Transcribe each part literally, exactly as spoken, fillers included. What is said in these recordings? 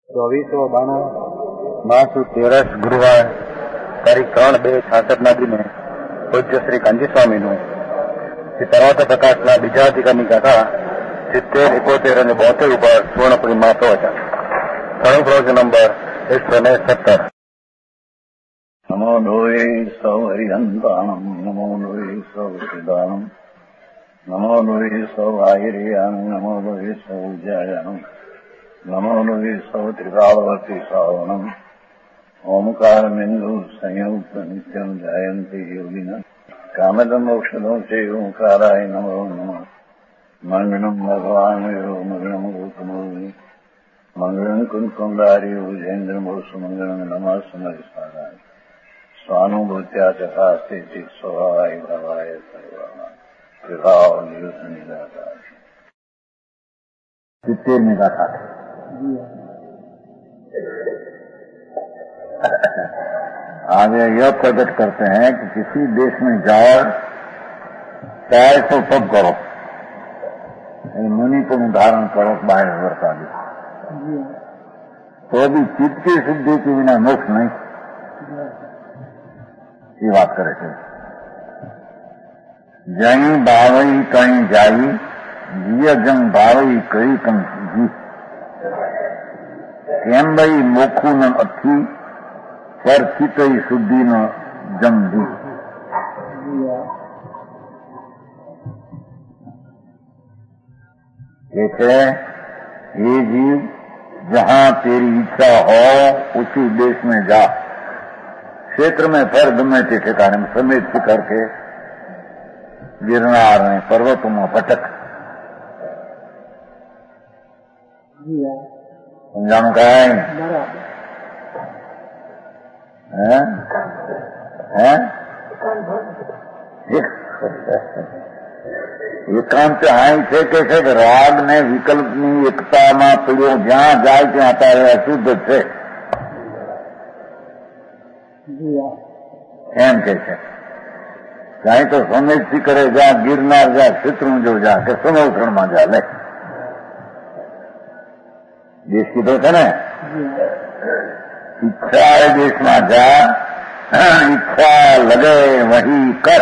ચોવીસો બાણું માસુ તેરસ ગુરુવાર તારીખ ત્રણ બે છાસઠ ના દિને પૂજ્ય શ્રી કાંજી સ્વામીનું શ્રી પર્વત પ્રકાશના બીજા અધિકારની ગાથા સિત્તેર એકોતેર અને બોતેર ઉપર પૂર્ણપુરીમાં પ્રવચન. ઘણું પ્રવચન નંબર એકસો ને સત્તર. નમો લોહે સૌ હરિહંતાણમ નમો લોહે સૌ સિદ્ધાણમ નમો લોહે સૌ આયર્યાન નમો લોહે સૌ જયાનમ નમો લોહે સૌ ત્રિકાળવતી સાવનમ ઓમકાર બિંદુ સંયુક્ત નિત્યમ જાયંતી યોગિના કામદમ મોક્ષદો છે ઓંકારાય નમો નમઃ. મંગળમ ભગવાન મંગળમ ગૌતમોની મંગળમ કુંકુંડારી ભુજેન્દ્રમો સુમંગળમ નમઃ સમરિસારાય સ્વાનુભૂત્યા ચકાસ્તે ચિત સ્વભાવાય ભાવાય સર્વાના વિભાવ નિયુદ્ધની ગાથા. સિત્તેરમી ગાથા. आगे यह प्रकट करते हैं कि किसी देश में जाओ चाहे तो सब करो, मुनि को उदाहरण करो बाह्य वर्ता भी, तो भी चित्त की शुद्धि के बिना मोक्ष नहीं, ये बात करे थे. जही भावई कहीं जाई जिय जंग भावई कई कं जी केम भाई मोखू न अथी पर चित्त शुद्धि न जम दी. कहते ये जीव जहां तेरी इच्छा हो उसी देश में जा, क्षेत्र में फिर गमे ते ठिकाने में समेत शिखर के गिरनार में पर्वतों में भटक. समझाने का है हैं हैं એકાંત હાઈ છે કે છે કે રાગ ને વિકલ્પની એકતામાં પીડ્યો જ્યાં જાય ત્યાં તારે અશુદ્ધ છે એમ કે છે. કાંઈ તો સમેતથી કરે જા ગિરનાર જા ક્ષેત્રમાં જો જા કે સમવસણમાં જા લે દેશ કીધો છે ને. इच्छा देश में जा इच्छा लगे वही कर,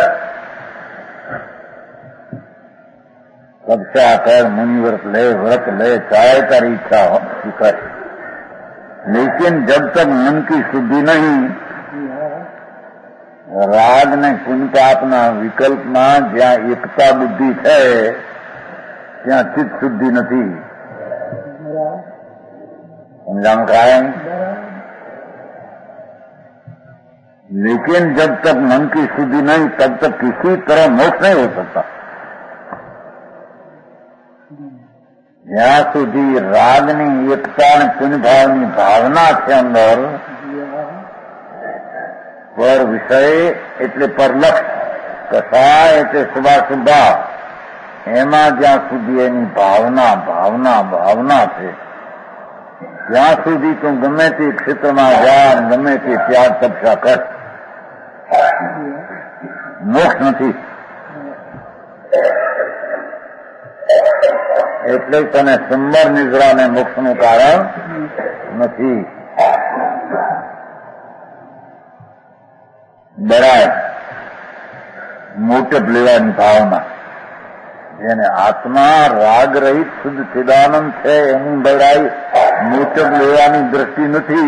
कक्षा कर मुनिव्रत ले व्रत ले चाहे कर इच्छा हो कर, लेकिन जब तक मन की शुद्धि नहीं राग ने पुण्यपापना विकल्प में ज्या एकता बुद्धि है त्या चित्त शुद्धि नहीं. समझाम का है. लेकिन जब तक मन की शुद्धि नहीं तब तक किसी तरह मोक्ष नहीं हो सकता. જ્યાં સુધી રાગની એકતા અને પુણ્યભાવની ભાવના છે અંદર પર વિષય એટલે પર લક્ષ્ય કસાય એટલે શુભાશુભા એમાં જ્યાં સુધી એની ભાવના ભાવના ભાવના છે ત્યાં સુધી તું ગમે તે ક્ષેત્રમાં જા ગમે તે ત્યાગ તપસ્યા કર, મોક્ષ નથી. એટલે તને સુંદર નિદ્રા ને મોક્ષનું કારણ નથી. બરાય મોટપ લેવાની ભાવના જેને આત્મા રાગ રહિત શુદ્ધ ચિદાનંદ છે એની બરાઈ મોટપ લેવાની દ્રષ્ટિ નથી.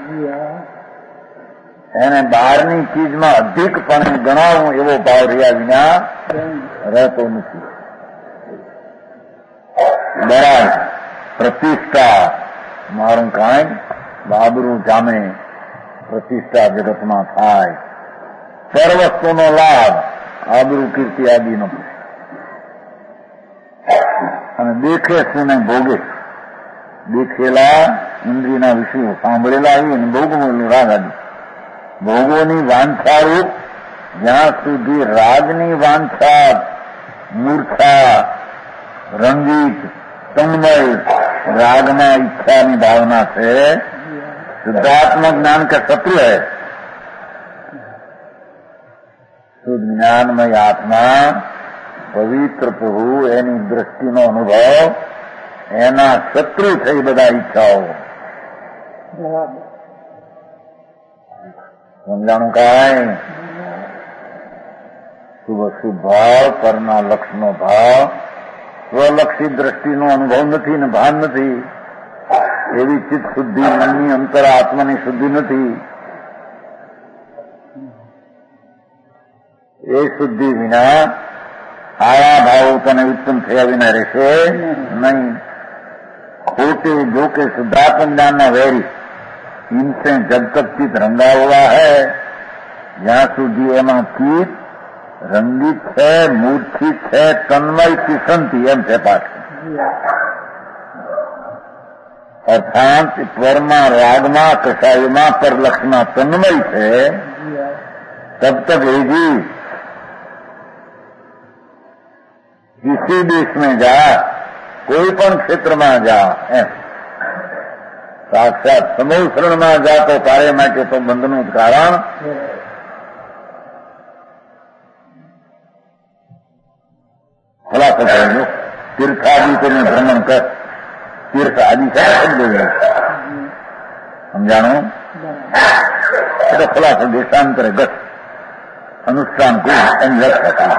એને બહારની ચીજમાં અધિકપણે ગણાવું એવો ભાવ રહ્યા વિના રહેતો નથી. બરાબર પ્રતિષ્ઠા મારું કાંઈ બાબરું જામે, પ્રતિષ્ઠા જગતમાં થાય, સર્વ વસ્તુનો લાભ આબરૂ કીર્તિ આદિનો અને દેખે સુને ભોગે દેખેલા ઇન્દ્રિયના વિષયો સાંભળેલા આવી અને ભોગવેલું રાગ આદિ ભોગોની વાંછારૂપ જ્યાં સુધી રાગની વાંછા મૂર્છા રંગીત તન્મય रागना इच्छा ની भावना से शुद्धात्म ज्ञान का शत्रु है. शुद्ध ज्ञानमय आत्मा पवित्र प्रभु एनी दृष्टिनो अनुभव एना शत्रु थई बधा इच्छाओ સમજાણું કાંઈ શુભ શુભ ભાવ પરના લક્ષનો ભાવ સ્વલક્ષી દ્રષ્ટિનો અનુભવ નથી ને ભાન નથી એવી ચિત્ત શુદ્ધિ મનની અંતર આત્માની શુદ્ધિ નથી. એ શુદ્ધિ વિના આયા ભાવ તને ઉત્પન્ન થયા વિના રહેશે નહીં. खोटे जो के शुद्धात्म जानना वैरी इनसे जब तक चित रंगा हुआ है જ્યાં સુધી એમાં ચિત રંગિત છે, મૂર્છિત છે, તન્મય કિસંતી એમ છે પાઠ. અર્થાત પરમાં રાગમાં કસાયમાં પર લક્ષમાં તન્મય છે तब तक ये जी किसी देश में जा कोई पण क्षेत्रमा जा एम साक्षात समूह शरणમાં जा तो તારે માટે તો બંધનું કારણ ખલાસો કરેલો. તીર્થાદિ કરીને ભ્રમણ કર. તીર્થ આદિ છે શબ્દ સમજાણું એટલે ખલાસો દેશાંતરે ગત અનુષ્ઠાન કોઈ એની વ્યાખ્યા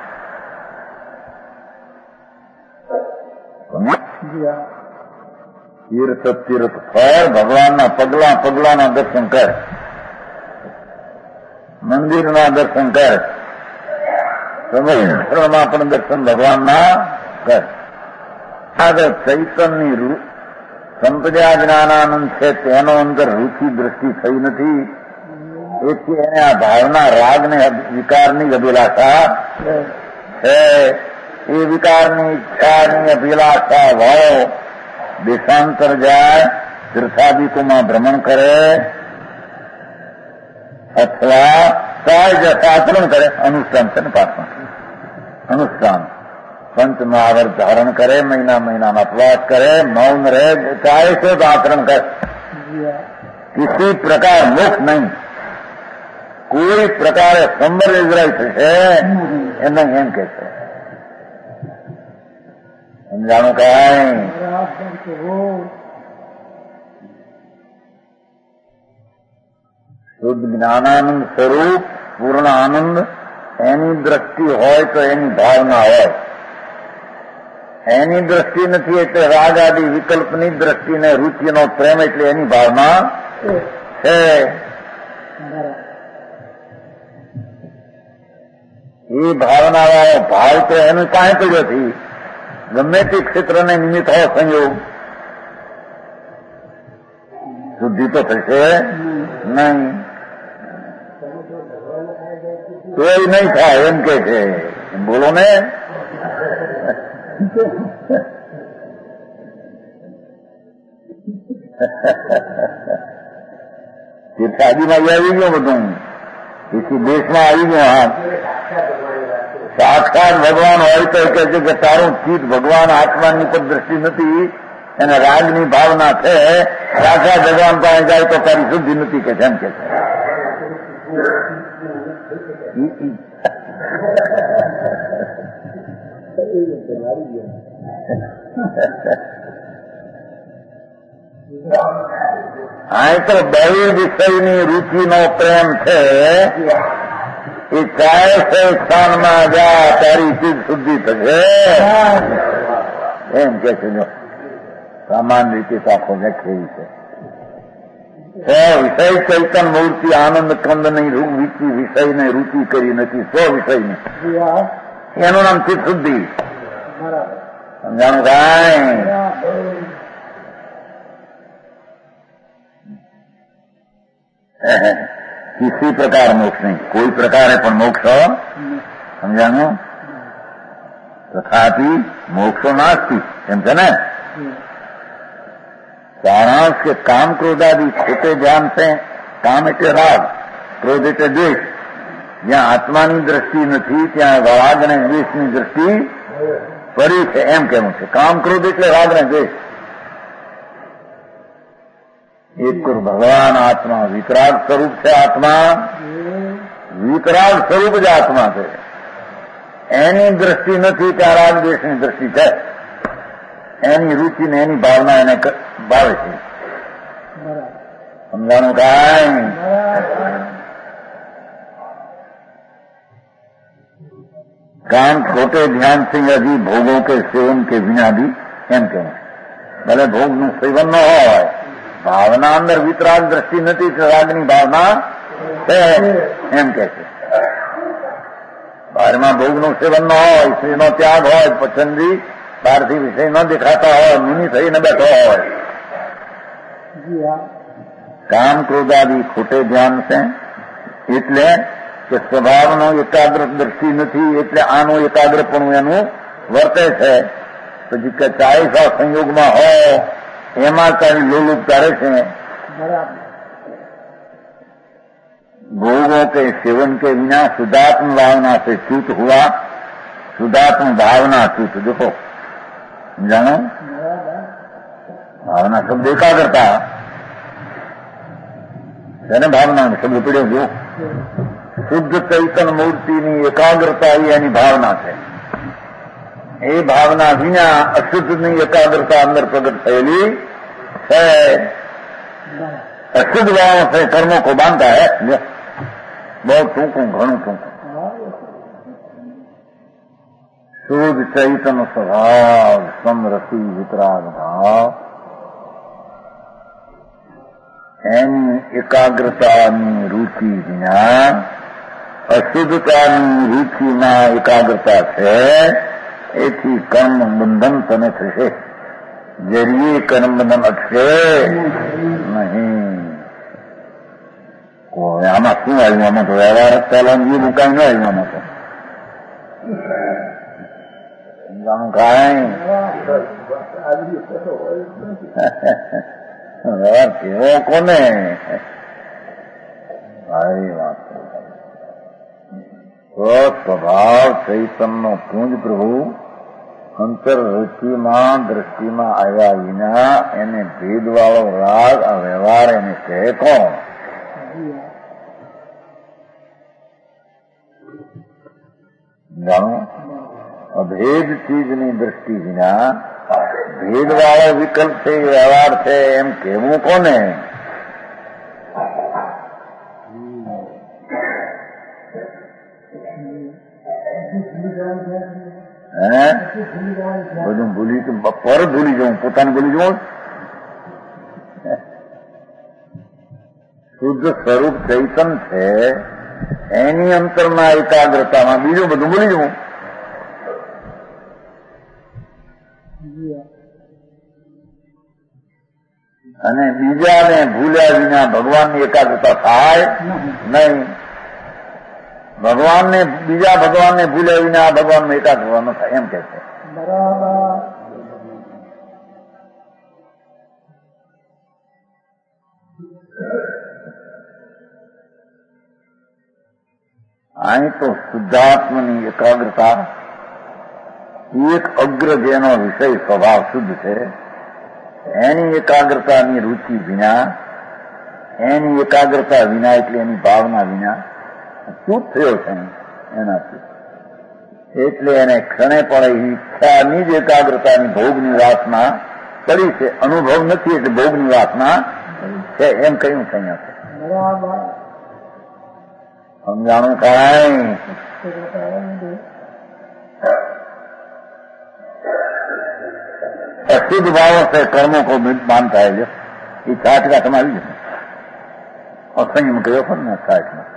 તીર્થ તીર્થ ફર ભગવાનના પગલા પગલાના દર્શન કર, મંદિરના દર્શન કર, સમયમાં પણ દર્શન ભગવાનના કર. આગળ ચૈતનની રૂ સંપદા જ્ઞાનાનંદ છે તેનો અંદર રુચિ દ્રષ્ટિ થઈ નથી. એથી એને આ ભાવના રાગને વિકારની અભિલાષા છે. એ વિકારની ઈચ્છાની અભિલાષા ભાવ દેશાંતર જાય, તીર્થાદિકોમાં ભ્રમણ કરે અથવા કાય આચરણ કરે. અનુષ્ઠાન છે ને પાઠમાં અનુષ્ઠાન પંચમહાવર્ત ધારણ કરે, મહિના મહિનાનો અપવાસ કરે, મૌન રહે, ચાહે તો આચરણ કરે. કિસી પ્રકાર મોક્ષ નહીં, કોઈ પ્રકારે સંબર ઇઝરાય થશે એને એમ કે છે. સમજાણું કાંઈ શુદ્ધ જ્ઞાનાનંદ સ્વરૂપ પૂર્ણ આનંદ એની દ્રષ્ટિ હોય તો એની ભાવના હોય. એની દ્રષ્ટિ નથી એટલે રાગ આદિ વિકલ્પની દ્રષ્ટિને રુચિનો પ્રેમ એટલે એની ભાવના છે. એ ભાવનાવાળો ભાવ તો એનું કાંઈ પડ્યો નથી. ગમે તે ક્ષેત્રને નિમિત્ત હોય સંયોગ શુદ્ધિ તો થશે નહીં. તોય નહીં થાય એમ કે છે. બોલો ને તીર્થાદિમાં આવી ગયો બધું, એથી દેશમાં આવી ગયો. હા સાક્ષાત ભગવાન હોય તો કહે છે કે તારું ચિત્ત ભગવાન આત્માની પર દ્રષ્ટિ નથી અને રાગની ભાવના છે. સાક્ષાત ભગવાન પાસે જાય તો તારી શુદ્ધિ નથી કે જેમ કે આ તો બહુ વિષયની રુચિનો પ્રેમ છે. એ ચાહે છે સ્થાનમાં જા તારી ચીજ શુદ્ધિ થશે એમ કે છે. જો સામાન્ય રીતે તો આખો વ્યાખ્યા છે. વિષય ચૈતન મૂર્તિ આનંદ કંદ નહીં વિચી વિષયને રુચિ કરી નથી. સ્વ વિષયને એનું નામ ચિત્ત શુદ્ધિ. સમજાણું કાંઈ किसी प्रकार मोक्ष नहीं, कोई प्रकारे पण मोक्ष समझाणु. तथापि मोक्षो नास्ति एम छे ने. सारांश के काम क्रोधादि खोटे ज्ञान से काम एटले राग, क्रोध एटले द्वेष. જ્યાં આત્માની દ્રષ્ટિ નથી ત્યાં રાગ અને દ્વેષની દ્રષ્ટિ પડી છે એમ કહેવું છે. કામ ક્રોધ એટલે રાગ અને દ્વેષ. એક ભગવાન આત્મા વિતરાગ સ્વરૂપ છે. આત્મા વિતરાગ સ્વરૂપ જ આત્મા છે. એની દ્રષ્ટિ નથી ત્યાં રાગ દ્વેષની દ્રષ્ટિ છે. એની રુચિ ને એની ભાવના એને ભાવે છે. સમજાણું કાંઈ કામ ખોટે ધ્યાન થી હજી ભોગો કે સેવન કે વિના બી એમ કહેવાય. ભલે ભોગનું સેવન ન હોય, ભાવના અંદર વિતરાગ દ્રષ્ટિ નથી, રાગની ભાવના છે એમ કે છે. બહારમાં ભોગનું સેવન ન હોય, સ્ત્રીનો ત્યાગ હોય, પસંદી બહારથી વિષય ન દેખાતા હોય, મુનિ થઈને બેઠો હોય. કામ ક્રોધાદી ખોટે ધ્યાન છે એટલે કે સ્વભાવનો એકાગ્ર દ્રષ્ટિ નથી, એટલે આનું એકાગ્રપણું એનું વર્તે છે. પછી કે ચાળીસા સંયોગમાં હોય એમાં તારી લોલુપ કરે છે. भोगों के सेवन के बिना शुद्धात्म भावना से च्युत हुआ. शुद्धात्म भावना च्युत, देखो जानो भावना शब्द एकाग्रता है ने. भावना शब्द पीड़े जो शुद्ध चैतन मूर्ति नी एकाग्रता यानी भावना है. ये भावना बिना अशुद्ध नी एकाग्रता अंदर प्रकट थयेली है. अशुद्ध भाव से कर्मों को बांधता है. बहुत टूंकू घणु टूंकू. शुद्ध चैतन स्वभाव समरसी वितराग भाव एनी एकाग्रतानी रुचि विना अशुद्धतानी रुचिમાં एकाग्रता છે. એથી કર્મ બંધન તને થશે. જરીએ કર્મ બંધન અટશે નહીં. આમાં શું આવ્યું? આમાં તો વ્યવહાર ચાલવાનું જેવું કાંઈ ન આવ્યું. આમાં તો સમજાણું કાંઈ વ્યવહાર કેવો કોને ભાઈ વાત. તો સ્વભાવ ચૈતનનો પૂંજ પ્રભુ અંતર રૂચિમાં દ્રષ્ટિમાં આવ્યા વિના એને ભેદવાળો રાગ આ વ્યવહાર એને કહે કોણ? જાણો અભેદ ચીજની દ્રષ્ટિ વિના ભેદવાળો વિકલ્પ છે, વ્યવહાર છે એમ કહેવું કોને? હે બધું ભૂલી પર ભૂલી જવું, પોતાને ભૂલી જવું. શુદ્ધ સ્વરૂપ ચૈતન છે એની અંતરમાં એકાગ્રતામાં બીજું બધું ભૂલી જવું. અને બીજાને ભૂલ્યા વિના ભગવાનની એકાગ્રતા થાય નહીં. ભગવાનને બીજા ભગવાનને ભૂલ્યા વિના ભગવાનમાં એકાગ્રતા ન થાય એમ કે છે. બરાબર. અહીં તો શુદ્ધાત્મની એકાગ્રતા એક અગ્ર જેનો વિષય સ્વભાવ શુદ્ધ છે એની એકાગ્રતાની રુચિ વિના, એની એકાગ્રતા વિના એટલે એની ભાવના વિના શું થયો છે એનાથી. એટલે એને ક્ષણે પણ ઈચ્છાની જ એકાગ્રતાની ભોગની વાસના કરી છે. અનુભવ નથી એટલે ભોગની વાસના છે એમ કહ્યું છે અહીંયા. સમજાણું કાંઈ? अशुद्ध भाव से कर्मों को मानता है जो ये छाट का समाधि असंयम कहो पर न छाट में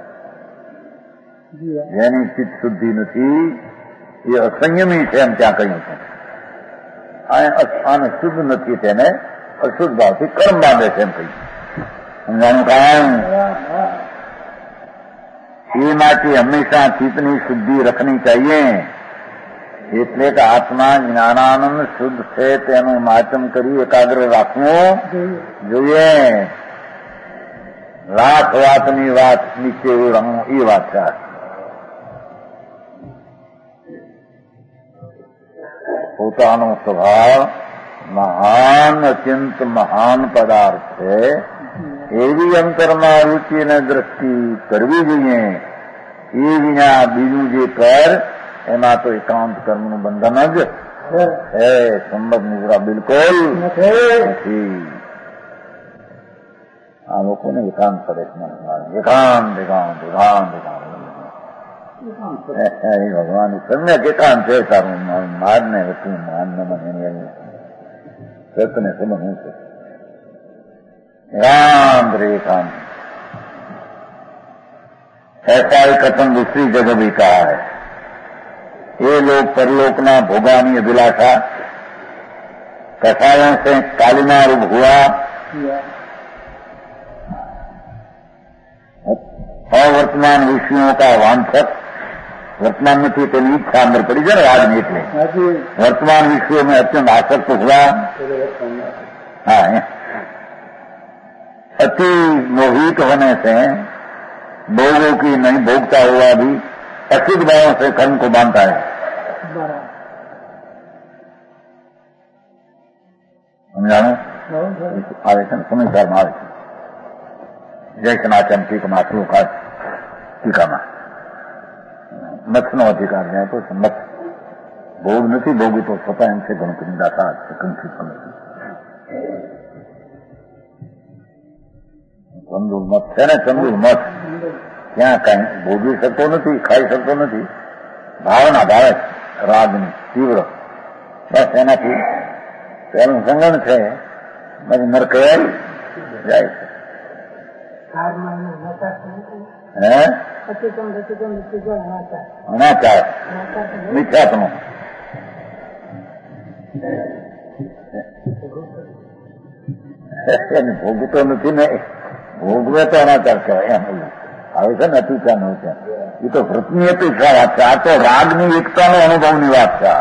જેની ચિત્ત શુદ્ધિ નથી એ અસંયમી છે એમ ત્યાં કહ્યું છે. આને શુદ્ધ નથી તેને અશુદ્ધ ભાવથી કર્મ બાંધે છે એમ કહ્યું. સમજાનું કાંઈ? એ માટે હંમેશા ચિત્તની શુદ્ધિ રખની ચાહીએ. એટલે કે આત્મા જ્ઞાનાનંદ શુદ્ધ છે તેનું માચમ કરી એકાગ્ર રાખવું જોઈએ. લાખ વાતની વાત નીચે રમવું એ વાત છે. પોતાનો સ્વભાવ મહાન અત્યંત મહાન પદાર્થ છે એવી અંતરમાં રુચિ અને દ્રષ્ટિ કરવી જોઈએ. એ વિના બીજું જે કર એમાં તો એકાંત કર્મનું બંધન જ છે. સંબંધ નિદ્રા બિલકુલ નથી. આ લોકોને એકાંત પ્રદેશમાં એકાંત એકાંત એકાંત એકાંત ભગવાન સમ્યક એકાંત છે તારું માર ને હતું માન ને મને સતને સમજ હું છે एकांत रे एकांत। ऐसा ही कथन दूसरी जगह भी कहा है। ये लोग परलोकना भोगानी अभिलाषा कसायों से कालिमा रूप हुआ और वर्तमान विषयों का वांछक वर्तमान में थी तेरी इच्छा अंदर पड़ी जाए राजनीत में वर्तमान विषयों में अत्यंत आसक्त हुआ। हाँ, अति मोहित होने से भोगों की नहीं भोगता हुआ भी अशुद्ध भावों से कर्म को बांधता है। समझानो आवेशन समझदार मारे जय सनातन टीका माथु का टीका में मत नो अधिकार जाए तो मत भोग नहीं भोगी तो स्वतः इनसे गुण दाता कंठित ચંદુર મત છે ને ચંદુર મત ત્યાં કઈ ભોગવી શકતો નથી ખાઈ શકતો નથી ભાવના ભાવે રાગની તીવ્ર બસ એનાથી તેનું સંગણ છે પછી નરક જાય છે હે અનાચાર મિથ્યાત્મક ભોગતો નથી ને ભોગવે તો અનાચાર કહેવાય એમ આવે છે ને અતિચાર નો છે એ તો વૃત્તની અપેક્ષા વાત છે આ તો રાગની એકતાનો અનુભવની વાત છે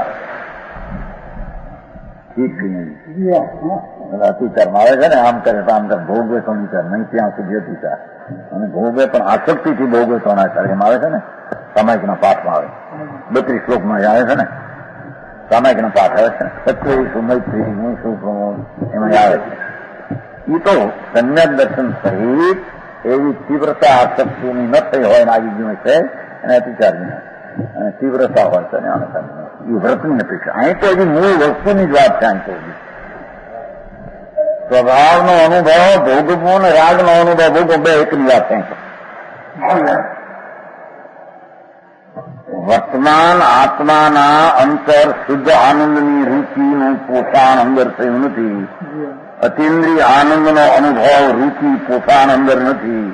ઠીક અતિચારમાં આવે છે ને આમ કરે તો આમ કરે ભોગવે તો અનાચાર નહીં ત્યાં સુધી અતિચાર અને ભોગવે પણ આસક્તિથી ભોગવે તો અનાચાર એમ આવે છે ને સામાયિકના પાઠમાં આવે બત્રીસ શ્લોકમાં આવે છે ને સામાયિકનો પાઠ આવે છે સત્ય મૈત્રી હું શું એમાં આવે છે એ તો સમ્યક દર્શન સહિત એવી તીવ્રતા આસક્તિની ન થઈ હોય ને આવી ગયું છે અને અતિચારની અને તીવ્રતા હોય છે ને એ વ્રતની અપેક્ષા અહીં તો હજી મૂળ વસ્તુની જ વાત છે અહીં તો સ્વભાવનો અનુભવ ભોગવો ને રાગનો અનુભવ ભોગવો બે એકની વાત છે વર્તમાન આત્માના અંતર શુદ્ધ આનંદની રૂચિનું પોષણ અંદર થયું નથી અતિન્દ્રિય આનંદનો અનુભવ રૂચિ પોષણ અંદર નથી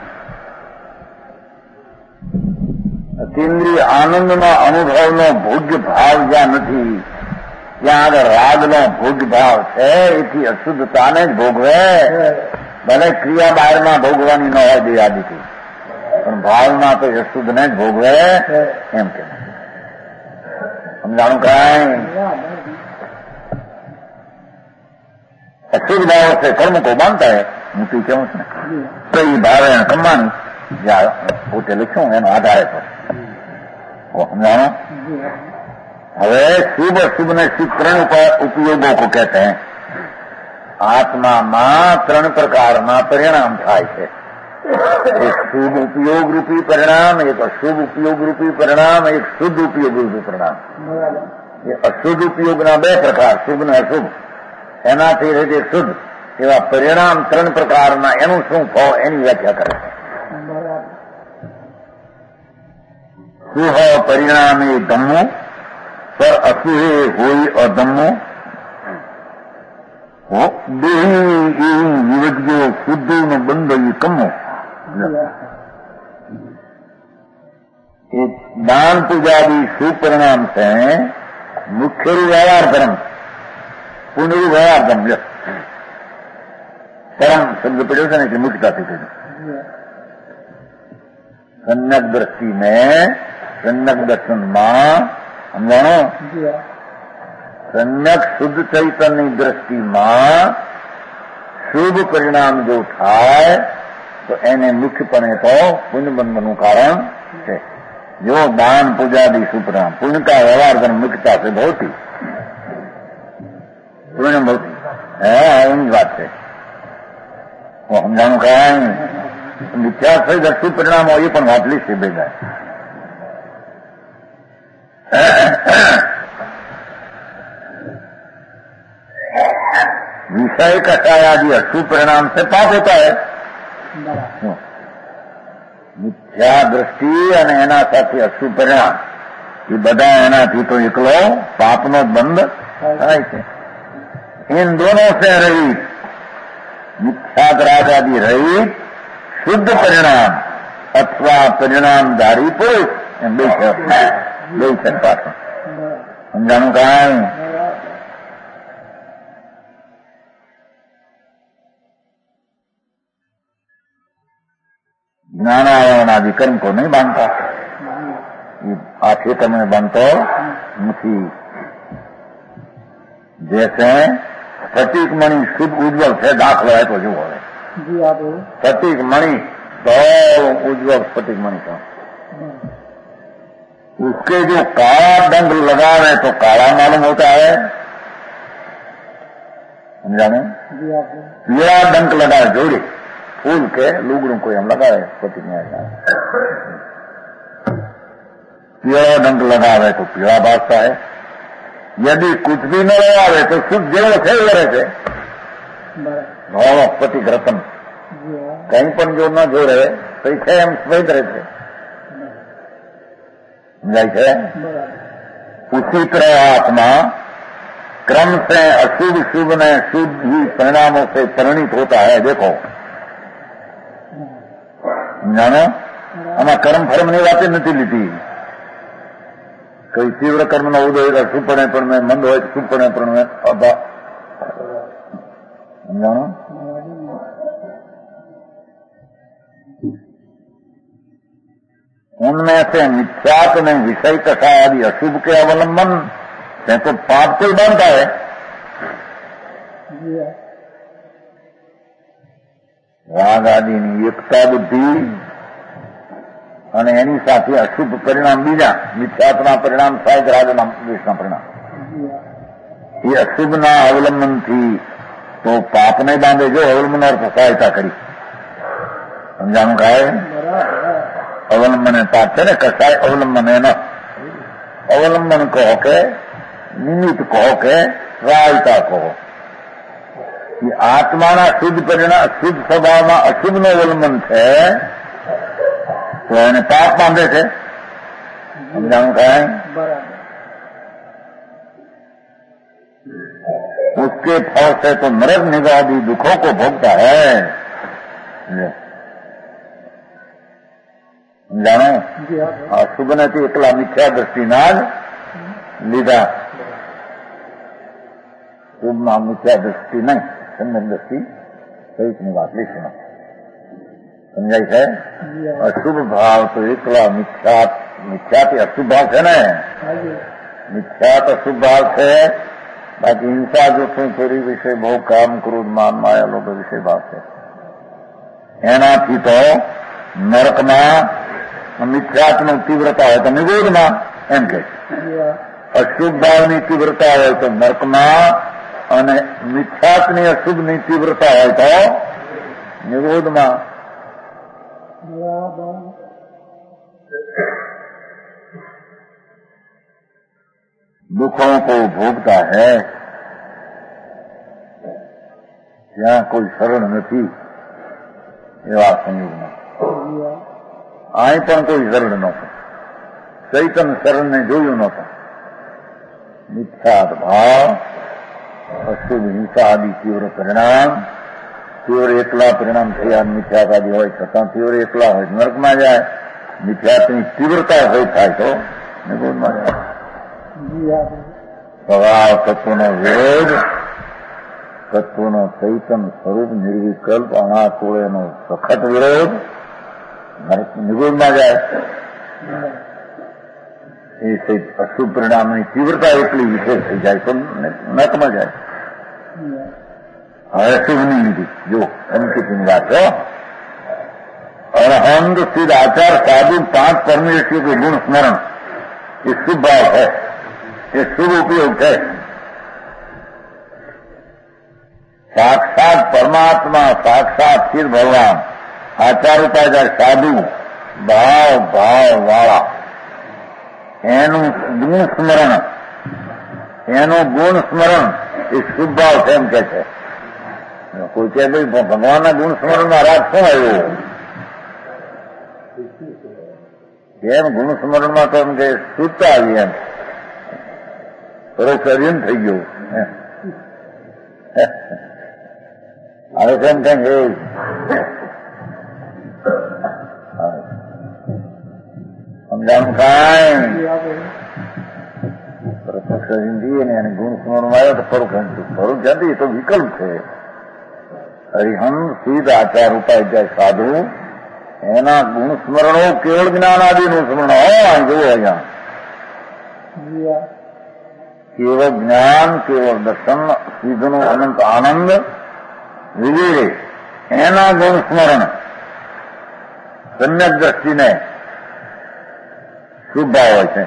અતિન્દ્રિય આનંદનો અનુભવનો ભોગ્ય ભાવ જ્યાં નથી ત્યાં આગળ રાગનો ભોગ્ય ભાવ છે એથી અશુદ્ધતાને જ ભોગવે ભલે ક્રિયા બહારમાં ભોગવાની ન હોય દેહાદિથી પણ ભાવમાં તો અશુદ્ધને જ ભોગવે એમ કે સમજાણું કાંઈ अशुद्ध भाव से कर्म को बांधता है હું તો કહું છું ને તો એ ભાવે કમાણી જ્યાં પોતે લખ્યું એનો આધાર પર સમજાણો હવે શુभ अशुभ ने शुभ त्रण उपयोगों को कहते हैं आत्मा में त्रण प्रकार में परिणाम થાય છે एक शुभ उपयोग रूपी परिणाम एक अशुभ उपयोग रूपी परिणाम एक शुद्ध उपयोग रूपी परिणाम ये अशुद्ध उपयोगના બે પ્રકાર શુભ ને અશુભ એનાથી રીતે શુદ્ધ એવા પરિણામ ત્રણ પ્રકારના એનું શું ફળ એની વ્યાખ્યા કરે છે શુભ પરિણામે ધમ્મો પર અશુભે હોય અધમ્મો દેહી વિવજ્યો શુદ્ધનો બંધ એ કમો દાન પૂજાદી શુભ પરિણામ છે મુખ્ય વ્યવહાર ધર્મ પુનઃ व्यवहार धर्म परम शब्द पड़े से नहीं मुख्यता से सम्यक दृष्टि में सम्यक दर्शन में हम जानो सम्यक शुद्ध चैतन्य दृष्टि में शुभ परिणाम जो थाय तो एने मुख्यपणे तो पुण्य बंधन कारण है जो दान पूजादि शुभ परिणाम पुण्य का व्यवहार धर्म मुख्यता से बहुत ही पुण्य बहुत है એની વાત છે સમજાણું કાંઈ મિથ્યા થઈ દસું પરિણામ હોય પણ વાપલી છે ભેગા विषय कषाय आदि अशुभ परिणाम से पाप होता है મિથ્યા દ્રષ્ટિ અને એના સાથે અશુભ પરિણામ એ બધા એનાથી તો એકલો પાપનો બંધ થાય છે. इन दोनों से रहित मिथ्याग्राह आदि रहित शुद्ध परिणाम अथवा परिणामधारी पुरुष एम બે છે બે છે પાછળ સમજાણું કાંઈ? ज्ञानावरण आदि कर्म को नहीं बांधता, आ क्षेत्र में बनतो નથી. जैसे स्फटिक मणि शुद्ध उज्जवल से दाखलो है तो जो है स्फटिक मणि तो उज्जवल स्फटिक मणि का उसके जो काला डंक लगा रहे तो काला मालूम होता है, समझाने पीला डंक लगाए जोड़े फूल के लुगड़ों को हम लगाए स्फटिक में पीला डंक लगा रहे तो पीला बाजता है. यदि कुछ भी न लगावे तो शुद्ध जेवो છે રહે ભાવ સ્ફટિક રતન कहीं पर जो न जोड़े तो है हम स्वेद रहते है. उसी तरह आत्मा क्रम से अशुभ शुभ ने शुभ ही परिणामों से परिणित होता है. देखो जानो आमा कर्म फर्म ની વાત નથી લીધી. कई तीव्र कर्म न उदय होगा शुभपणे पण में मंद हो शुभपणे पण में अभा समझाणो. उनमें से मिथ्यात में विषय कथा आदि अशुभ के अवलंबन से तो पाप से बनता है. राग आदि एकता बुद्धि અને એની સાથે અશુભ પરિણામ બીજા મિથ્યાત્વના પરિણામ થાય રાગના દ્વેષના પરિણામ એ અશુભના અવલંબનથી તો પાપને બાંધે જો અવલંબન અર્થ સહાયતા કરી સમજાણું કાય અવલંબન પાપ છે ને કસાય અવલંબન એનો અવલંબન કહો કે નિમિત્ત કહો કે સહાયતા કહો. એ આત્માના શુદ્ધ પરિણામ શુદ્ધ સ્વભાવમાં અશુભનું અવલંબન છે तो એને પાપ બાંધે છે. સમજાણું કાંઈ? उसके फल से तो नरक निगाह आदि दुखों को भोगता है. समझाणो शुभ ने तो एकला मिथ्या दृष्टि ना ज लीधा. शुभ में मिथ्या दृष्टि नहीं सम्यक दृष्टि सहित ની વાત લીધી समझाई है. अशुभ भाव तो एकला मिथ्या मिथ्या अशुभ भाव है न मिथ्या अशुभ भाव है. बाकी हिंसा जो थी चोरी विषय बहु काम क्रोध मान माया लोभ विषय भाव है. एनाथी तो नरक में मिथ्यात्म तीव्रता है तो निगोद में एम के अशुभ भाव नी तीव्रता है तो नरक में અને મિથ્યાત્ની અશુભ ની तीव्रता है तो निगोद में. दुखों को भोगता है જ્યાં કોઈ શરણ નથી એવા સંયોગમાં અહીં પણ કોઈ શરણ નહોતું. ચૈતન શરણને જોયું નહોતું. મિથ્યાત ભાવ અશુભ હિંસા આદि तीव्र પરિણામ तीव्र एकला परिणाम થયા મિથ્યાત આદि હોય છતાં तीव्र એકલા હોય નરકમાં જાય. મિથ્યાતની तीव्रता હોય થાય તો નિગોદમાં જાય. સ્વભાવ તત્વનો વિરોધ તત્વનો ચૈતન સ્વરૂપ નિર્વિકલ્પ અણાકુળેનો સખત વિરોધ નિગોદમાં જાય. એ અશુભ પરિણામની तीव्रता એટલી વિશેષ થઈ જાય તો નરકમાં જાય. હવે શુભની લીધી જો અંકિતની વાત हो. अरहंत सिद्ध आचार साधु पांच परमेश्वर के गुण स्मरण ये शुभ भाव है. ये शुभ उपयोग है. साक्षात परमात्मा साक्षात सिद्ध भगवान आचार उपाचार साधु भाव भाव वाला एनु गुण स्मरण एनु गुण स्मरण ये शुभ भाव है एम कहते કોઈ કે ભાઈ ભગવાનના ગુણ સ્મરણમાં રાગ શું આવ્યો? એમ ગુણ સ્મરણમાં તો એમ કે શુદ્ધતા આવી, એમ થોડો શરીર થઈ ગયું. હવે કેમ કેમ એ સમજાણું કાંઈ પ્રત્યક્ષ હિન્દી અને ગુણ સ્મરણમાં આવ્યો તો ફરું ખેંચ્યું. ફરું ક્યાંથી? એ તો વિકલ્પ છે. હરિહંસ સિદ્ધ આચાર ઉપાય સાધુ એના ગુણ સ્મરણો કેવળ જ્ઞાન આદિનું સ્મરણ. હા જુઓ અહીંયા કેવળ જ્ઞાન, કેવળ દર્શન, સિદ્ધનો અનંત આનંદ વિવેરે એના ગુણ સ્મરણ સમ્યક દ્રષ્ટિને શુભ ભાવ હોય છે.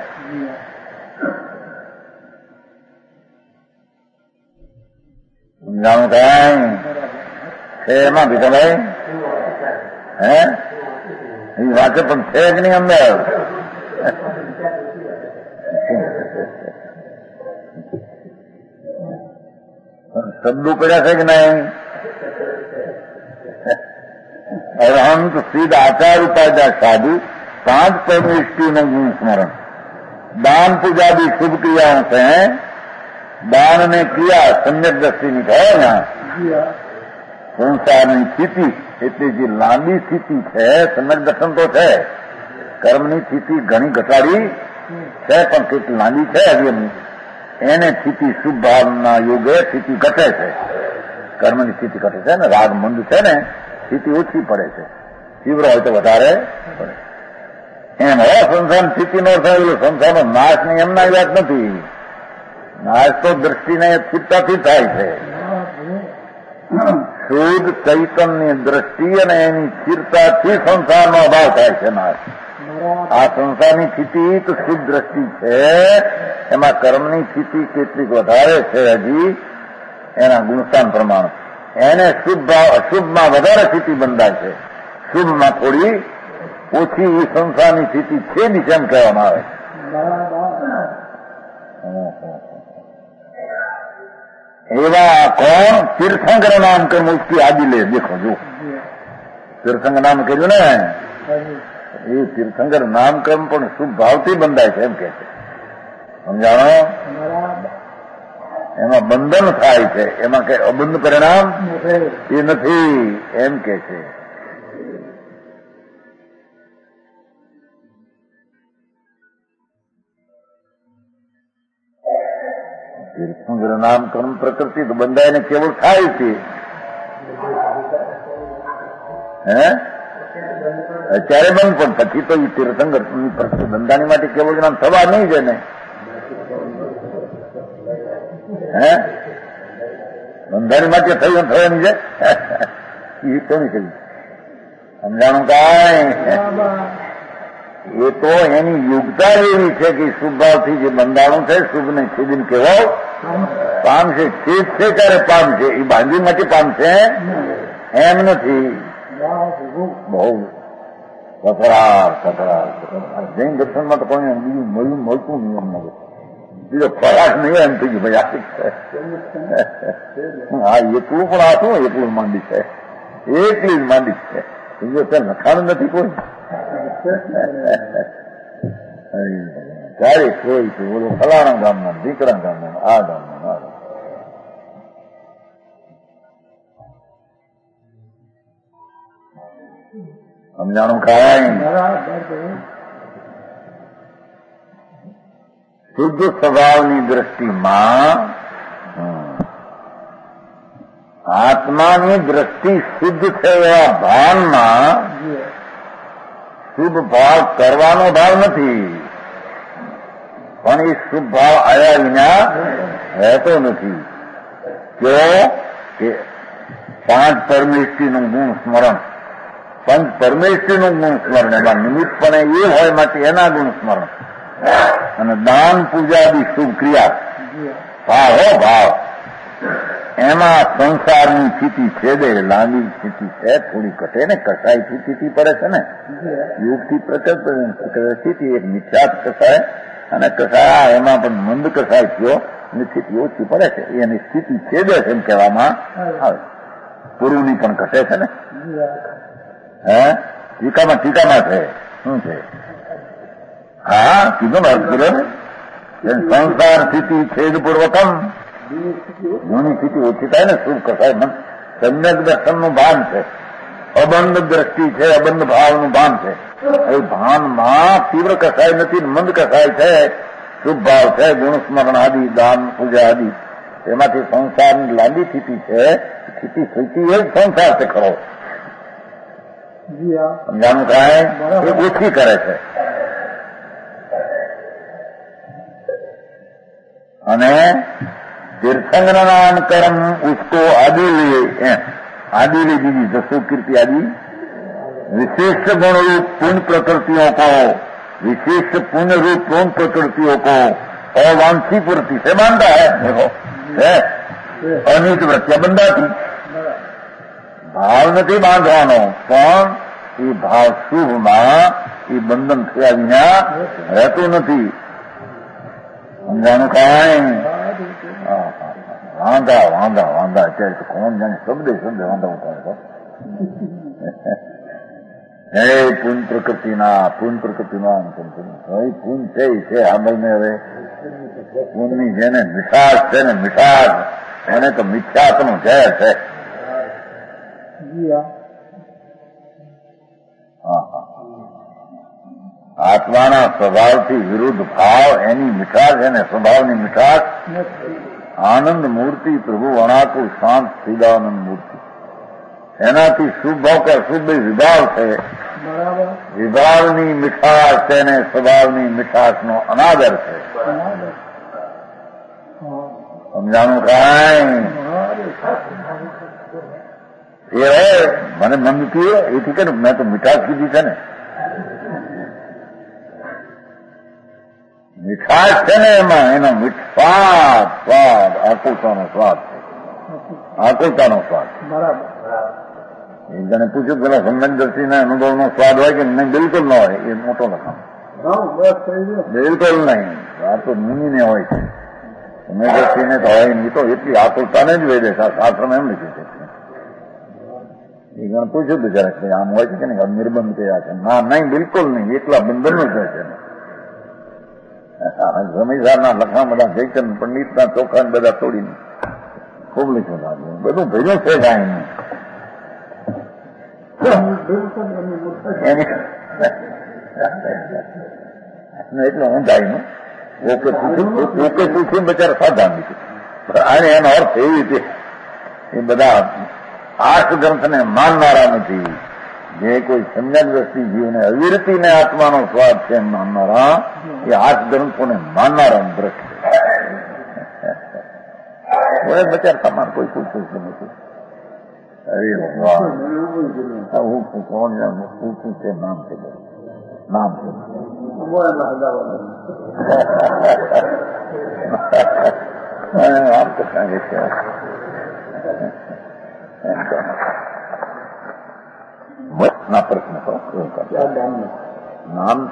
સમજાણું કાંઈ છે એમાં ભીખાભાઈ? હે એ વાંચે પણ છે જ નહીં અંદર. શબ્દો પડ્યા છે કે નહીં? અરહંત સિદ્ધ આચાર ઉપાય સાધુ પાંચ પરમેષ્ટિનું ગુણ સ્મરણ. દાન પૂજાદી શુભ ક્રિયાओं से दान ने किया सम्यक दृष्टि निकाय ना સંસારની સ્થિતિ એટલે જે લાંબી સ્થિતિ છે, સમ્યક દર્શન તો છે, કર્મની સ્થિતિ ઘણી ઘટાડી છે પણ કેટલી લાંબી છે હજી એને સ્થિતિ શુભ ભાવના યોગે સ્થિતિ ઘટે છે. કર્મની સ્થિતિ ઘટે છે ને, રાગ મંદ છે ને સ્થિતિ ઓછી પડે છે, તીવ્ર હોય તો વધારે પડે. એમ હવે સંસારની સ્થિતિનો થયેલો સંસારનો નાશ નહીં એમના વાત નથી. નાશ તો દ્રષ્ટિને સ્થિરતાથી થાય છે. શુદ્ધ ચૈતન્ય દ્રષ્ટિ અને એની સ્થિરતાથી સંસારનો અભાવ થાય છે નાશ. આ સંસારની સ્થિતિ તો શુદ્ધ દ્રષ્ટિ છે, એમાં કર્મની સ્થિતિ કેટલીક વધારે છે હજી એના ગુણસ્થાન પ્રમાણે. એને શુભ ભાવ અશુભમાં વધારે સ્થિતિ બંધાય છે, શુભમાં થોડી ઓછી એ સંસારની સ્થિતિ છે દિશા કહેવામાં આવે. એવા કોણ? તીર્થંકર નામ કર્મ उसकी आदि ले. देखो जो તીર્થંકર નામ કર્યું ને એ તીર્થંકર નામ કર્મ પણ શુભ ભાવથી બંધાય છે એમ કે છે. સમજાણો? એમાં બંધન થાય છે, એમાં કઈ અબંધ પરિણામ એ નથી એમ કે છે. તીર્થંકર નામ કર્મ પ્રકૃતિ તો બંધાઈને કેવળ થાય છે. હે અત્યારે બંધ પણ પછી તો એ તીર્થંકર પ્રકૃતિ બંધાની માટે કેવળ નામ થવા નહીં છે ને. હે બંધાની માટે થયું થવાની છે એ કોની કહ્યું? સમજાણું કાંઈ? એ તો એની યોગતા એવી છે કે શુભ ભાવથી જે બંધાણું છે શુભને છેદીને કેવો પામશે. છેદ છે ત્યારે પામશે, એ બાંધી માટે પામશે એમ નથી. બહુ કકરાર કકરાર જૈન દર્શનમાં તો કોઈ બીજું મળ્યું મળતું નહીં એમ નથી. બીજો ખોરાક નહીં એમ થઈ ગયું ભાઈ આ હા એટલું પણ આ શું એટલું માંડી છે, એટલી જ માંડી છે. બીજો ત્યાં લખાણ નથી કોઈ. ત્યારે કોઈ છે બોલો ફલાણા ગામના દીકરા ગામના આ ગામના આ સમજાણું કાંઈ? શુદ્ધ સ્વભાવની દ્રષ્ટિમાં આત્માની દ્રષ્ટિ શુદ્ધ છે એવા ભાનમાં શુભ ભાવ કરવાનો ભાવ નથી, પણ એ શુભ ભાવ આયા વિના રહેતો નથી. કેવો કે પાંચ પરમેષ્ટિનું ગુણ સ્મરણ, પંચ પરમેષ્ટિનું ગુણ સ્મરણ એમાં નિમિત્તપણે એ હોય માટે એના ગુણ સ્મરણ અને દાન પૂજાદી શુભ ક્રિયા ભાવ હો ભાવ એમાં સંસારની સ્થિતિ છેદે. લાંબી સ્થિતિ છે, થોડી ઘટે ને, કસાઈ સ્થિતિ પડે છે ને. યોગથી પ્રકટ સ્થિતિ એક મિથ્યાત કસાય અને કસાય એમાં પણ મંદ કસાય થયો અને સ્થિતિ ઓછી પડે છે, એની સ્થિતિ છેદે છે એમ કહેવામાં આવે. પૂર્વની પણ ઘટે છે ને. હે ટીકામાં ટીકામાં છે શું છે? હા કીધું ને અર્થ કર્યો ને સંસાર સ્થિતિ છેદપૂર્વકમ જૂની સ્થિતિ ઓછી થાય ને શુભ કસાય મન સમ્યક દર્શનનું ભાન છે, અબંધ દ્રષ્ટિ છે, અબંધ ભાવનું ભાન છે. એ ભાનમાં તીવ્ર કસાય નથી, મંદ કસાય છે, શુભ ભાવ છે, ગુણ સ્મરણ આદિ દાન પૂજા આદિ. એમાંથી સંસારની લાંબી સ્થિતિ છે, સ્થિતિ સ્થિતિ એ જ સંસાર છે ખરો. સમજાનું કાંઈ એ ઓછી કરે છે. અને तीर्थंगनाम कर्म उसको आदि लिए आदि लिए दीजिए जसो कीर्ति आदि विशेष गुण रूप पुण्य प्रकृतियों को विशेष पुण्य रूप पूर्ण प्रकृतियों को अवांछी पूर्ति से मानता है. देखो है अनित वृत्तियां બંધાતી ભાવ નથી બાંધવાનો પણ એ ભાવ શુભમાં એ બંધન થયા વિના રહેતું નથી. સમજાનું કાંઈ વાંધા વાંધા વાંધા અત્યારે તો કોણ જાણે શબ્દ શબ્દ વાંધા ઉતારે. હે પૂન પ્રકૃતિના પૂન પ્રકૃતિના પૂન છે છે સાંભળને. હવે પૂનની જેને મીઠાશ છે ને મીઠાશ એને તો મિથ્યાત્વનું ઝેર છે. આત્માના સ્વભાવથી વિરુદ્ધ ભાવ એની મીઠાશ એને સ્વભાવની મીઠાશ આનંદ મૂર્તિ પ્રભુ અણાકુર શાંત સિદાનંદ મૂર્તિ. એનાથી શુભ ભાવ કે અશુભ વિભાવ છે. વિભાવની મીઠાશ છે ને સ્વભાવની મીઠાશનો અનાદર છે. સમજાણું કાંઈ એ મને મન થયું એથી કે મેં તો મીઠાશ કીધી છે ને. મીઠાશ છે ને એમાં એનો મીઠાશ સ્વાદ આકુલતાનો સ્વાદ છે. આકુલતાનો સ્વાદ. એક જણે પૂછ્યું પેલા સંવેદનશીલ અનુભવનો સ્વાદ હોય કે નહીં? બિલકુલ ન હોય. એ મોટો લખાણ બિલકુલ નહીં. આ તો મુનિને હોય છે. સંવેદનશીલને તો હોય નહીં. તો એટલી આકુલતાને જ વેદે શાસ્ત્રમાં એમ લખ્યું છે. એ જણે પૂછ્યું હતું જરાક આમ હોય છે કે નહીં નિર્બંધ કયા છે? ના નહીં બિલકુલ નહીં. એટલા બંધન જ હોય છે. રમેશના લખાણ બધા જયચંદ પંડિતના ચોખા બધા તોડીને ખૂબ લખ્યું. બધું ભેગું છે કાંઈ એટલે હું ગાયનું ઓકે પૂછ્યું ઓકે પૂછ્યું બચારા સાધા નીકળ્યું. આને એનો અર્થ એવી રીતે એ બધા આઠ ગ્રંથને માનનારા નથી. જે કોઈ સમજણ દ્રષ્ટિ જીવને અવિરતીને આત્માનો સ્વાદ છે માનનારા એ આઠ ગ્રંથોને માનનારા દ્રષ્ટિ. બચાર તમારે કોઈ પૂછવું જ નથી. અરે હું કોણ પૂછું છે? નામ છે નામ છે આમ તો કાંઈ છે ના પ્રશ્ન કરો. નામ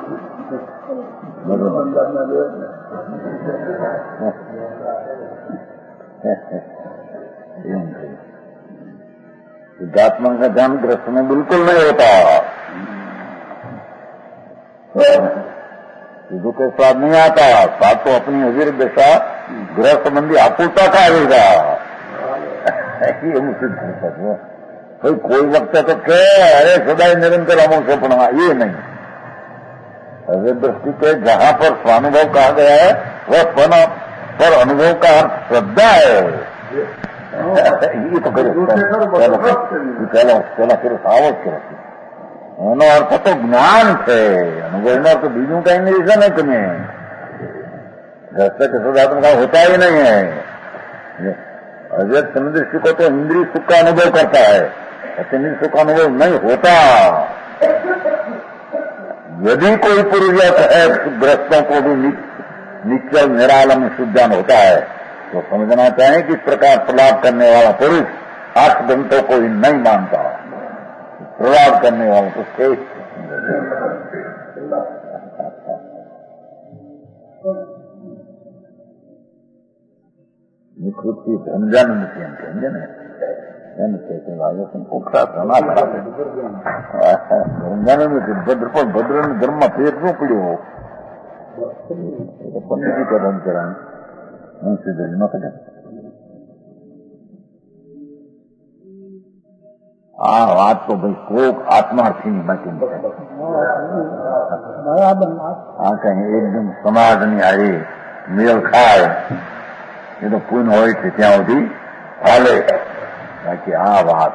सिद्धात्मा का ध्यान ग्रस्त में बिल्कुल नहीं होता. सिद्धू के स्वाद नहीं आता. स्वाद तो अपनी अवीर दशा ग्रह संबंधी आकुलता का आएगा. ये मुझे भाई कोई वक्त तो के अरे सदा निरंतर अमो सपना ये नहीं. अवीर दृष्टि के जहां पर स्वानुभव कहा गया है वह स्वन पर अनुभव का अर्थ श्रद्धा है. એ તો કર્યું પેલા પેલા કર્યું સાવજ કર્યો. એનો અર્થ તો જ્ઞાન છે. અનુભવનો અર્થ બીજું કઈ નહીં છે ને. તમે रस्ते के सदात्म का होता ही नहीं है. अजय समुद्र सुख को तो इंद्रिय सुख का अनुभव करता है, इंद्रिय सुख का अनुभव नहीं होता. यदि कोई पुरुष है ग्रस्तों को भी निश्चल निरालम शुद्धान होता है तो समझना चाहिए कि इस प्रकार प्रलाप करने वाला पुरुष आठ ग्रंथों को ही नहीं मानता. प्रलाप करने वाला तो शेष निकृति धनजान નથી એમ કહેંगे ને. એમ કે લાગે છે પોખરા ઘણા ખરાબ ગંગાનંદ ભદ્ર પણ ભદ્ર ધર્મમાં ફેર શું પડ્યો પંડિતજી કે બંધ કરવાનું હું સીધું ન કરે. આ વાત તો ભાઈ કોક આત્માર્થીની બાકી આ કઈ એકદમ સમાજની હારી મેળ ખાય એ તો પૂન હોય છે ત્યાં સુધી હાલે. બાકી આ વાત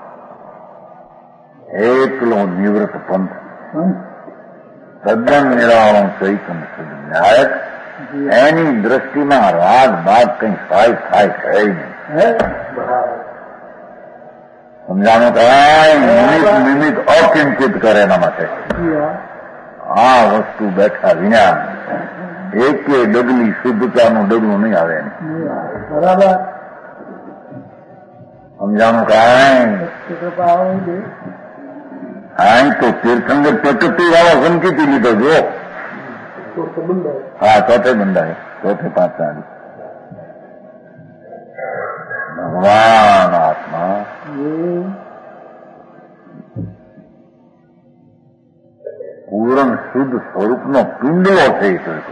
એકલો નિવૃત્ત પંથ તદ્દન નિરાળો ચૈતન ન્યાયક એની દ્રષ્ટિમાં રાગ બાગ કઈ થાય થાય છે નહીં. સમજાણું કઈ નિમિત્ત નિમિત્ત અચિંતિત કરે એના માટે આ વસ્તુ બેઠા વિના એકે ડગલી શુદ્ધતાનું ડગલું નહીં આવે એની. બરાબર સમજાણું કઈ હા તો તીર્થંકર પ્રકૃતિ વાળો સમકીતી લીધો જો. હા ચોથે બંધાય ચોથે પાંચ સાડી ભગવાન આત્મા પૂર્ણ શુદ્ધ સ્વરૂપનો પિંડલો છે.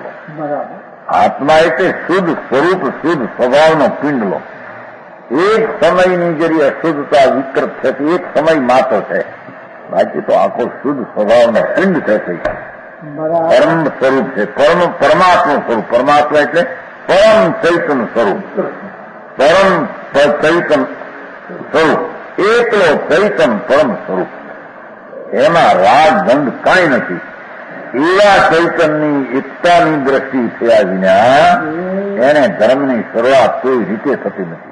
આત્મા એટલે શુદ્ધ સ્વરૂપ શુદ્ધ સ્વભાવનો પિંડલો. એક સમયની જરી અશુદ્ધતા વિકૃત છે તો એક સમય માત્ર છે. બાકી તો આખો શુદ્ધ સ્વભાવનો પિંડ છે. પરમ સ્વરૂપ છે. પરમ પરમાત્મા સ્વરૂપ. પરમાત્મા એટલે પરમ ચૈતન સ્વરૂપ. પરમ ચૈતન સ્વરૂપ એકલો ચૈતન પરમ સ્વરૂપ. એમાં રાગ બંધ કાંઈ નથી. એવા ચૈતનની એકતાની દ્રષ્ટિ થયા વિના એને ધર્મની શરૂઆત કોઈ રીતે થતી નથી.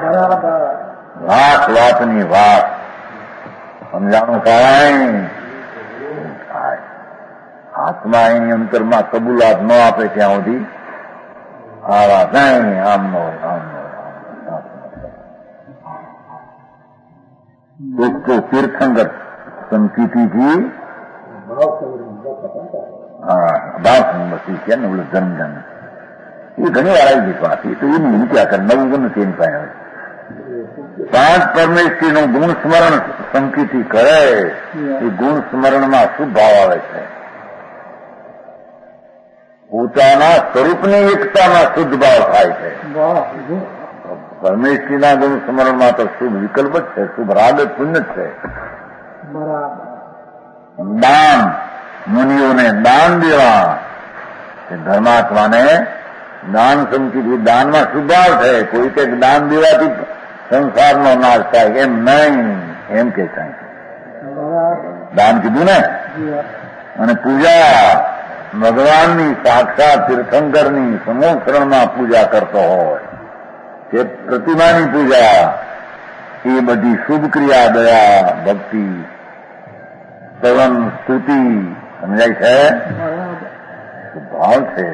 લાખ વાતની વાત સમજાણું કાંઈ આત્મા એની અંતરમાં કબૂલાત ન આપે ત્યાં સુધી આ વાત નહીં આમ નો આમ નો તો તીર્થંકર સંકિતિથી હા ભાવ સંગતિ છે ને ઓલું ધર્મ ધર્મ એ ઘણી વાર આવી ગઈ વાત. એ તો એની વિચાર કરે નવું ગણ તેની પાસે પાંચ પરમેશ્વરીનું ગુણ સ્મરણ સંકિતિ કરે એ ગુણ સ્મરણમાં શું ભાવ આવે છે? પોતાના સ્વરૂપની એકતામાં શુદ્ધ ભાવ થાય છે. પરમેશ્વરીના ગુણ સ્મરણમાં તો શુભ વિકલ્પ જ છે. શુભ રાગ જ પુણ્ય જ છે. દાન મુનિઓને દાન દેવા ધર્માત્માને દાન સંકિતિ દાનમાં શુભાવ છે. કોઈ કે દાન દેવાથી સંસારનો નાશ થાય એમ નહીં એમ કે થાય દાન કીધું ને. અને પૂજા ભગવાનની સાક્ષાત તીર્થંકરની સમોક્ષરણમાં પૂજા કરતો હોય કે પ્રતિમાની પૂજા એ બધી શુભ ક્રિયા દયા ભક્તિ સવન સ્તુતિ સમજાય છે. ભાવ છે.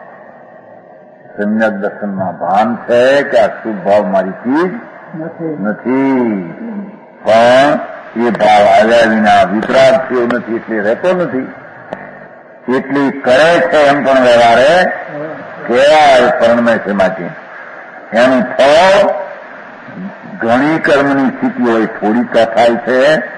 સમ્યક દર્શનમાં ભાન છે કે આ શુભ ભાવ મારી ચીજ નથી. પણ એ ભાવ આવ્યા વિના વિતરાગ થયો નથી એટલે રહેતો નથી. એટલી કરે છે એમ પણ વ્યવહારે કેવાય પરણમે છે માટે એનું ફળ ઘણી કર્મની સ્થિતિ હોય થોડી કા થાય છે.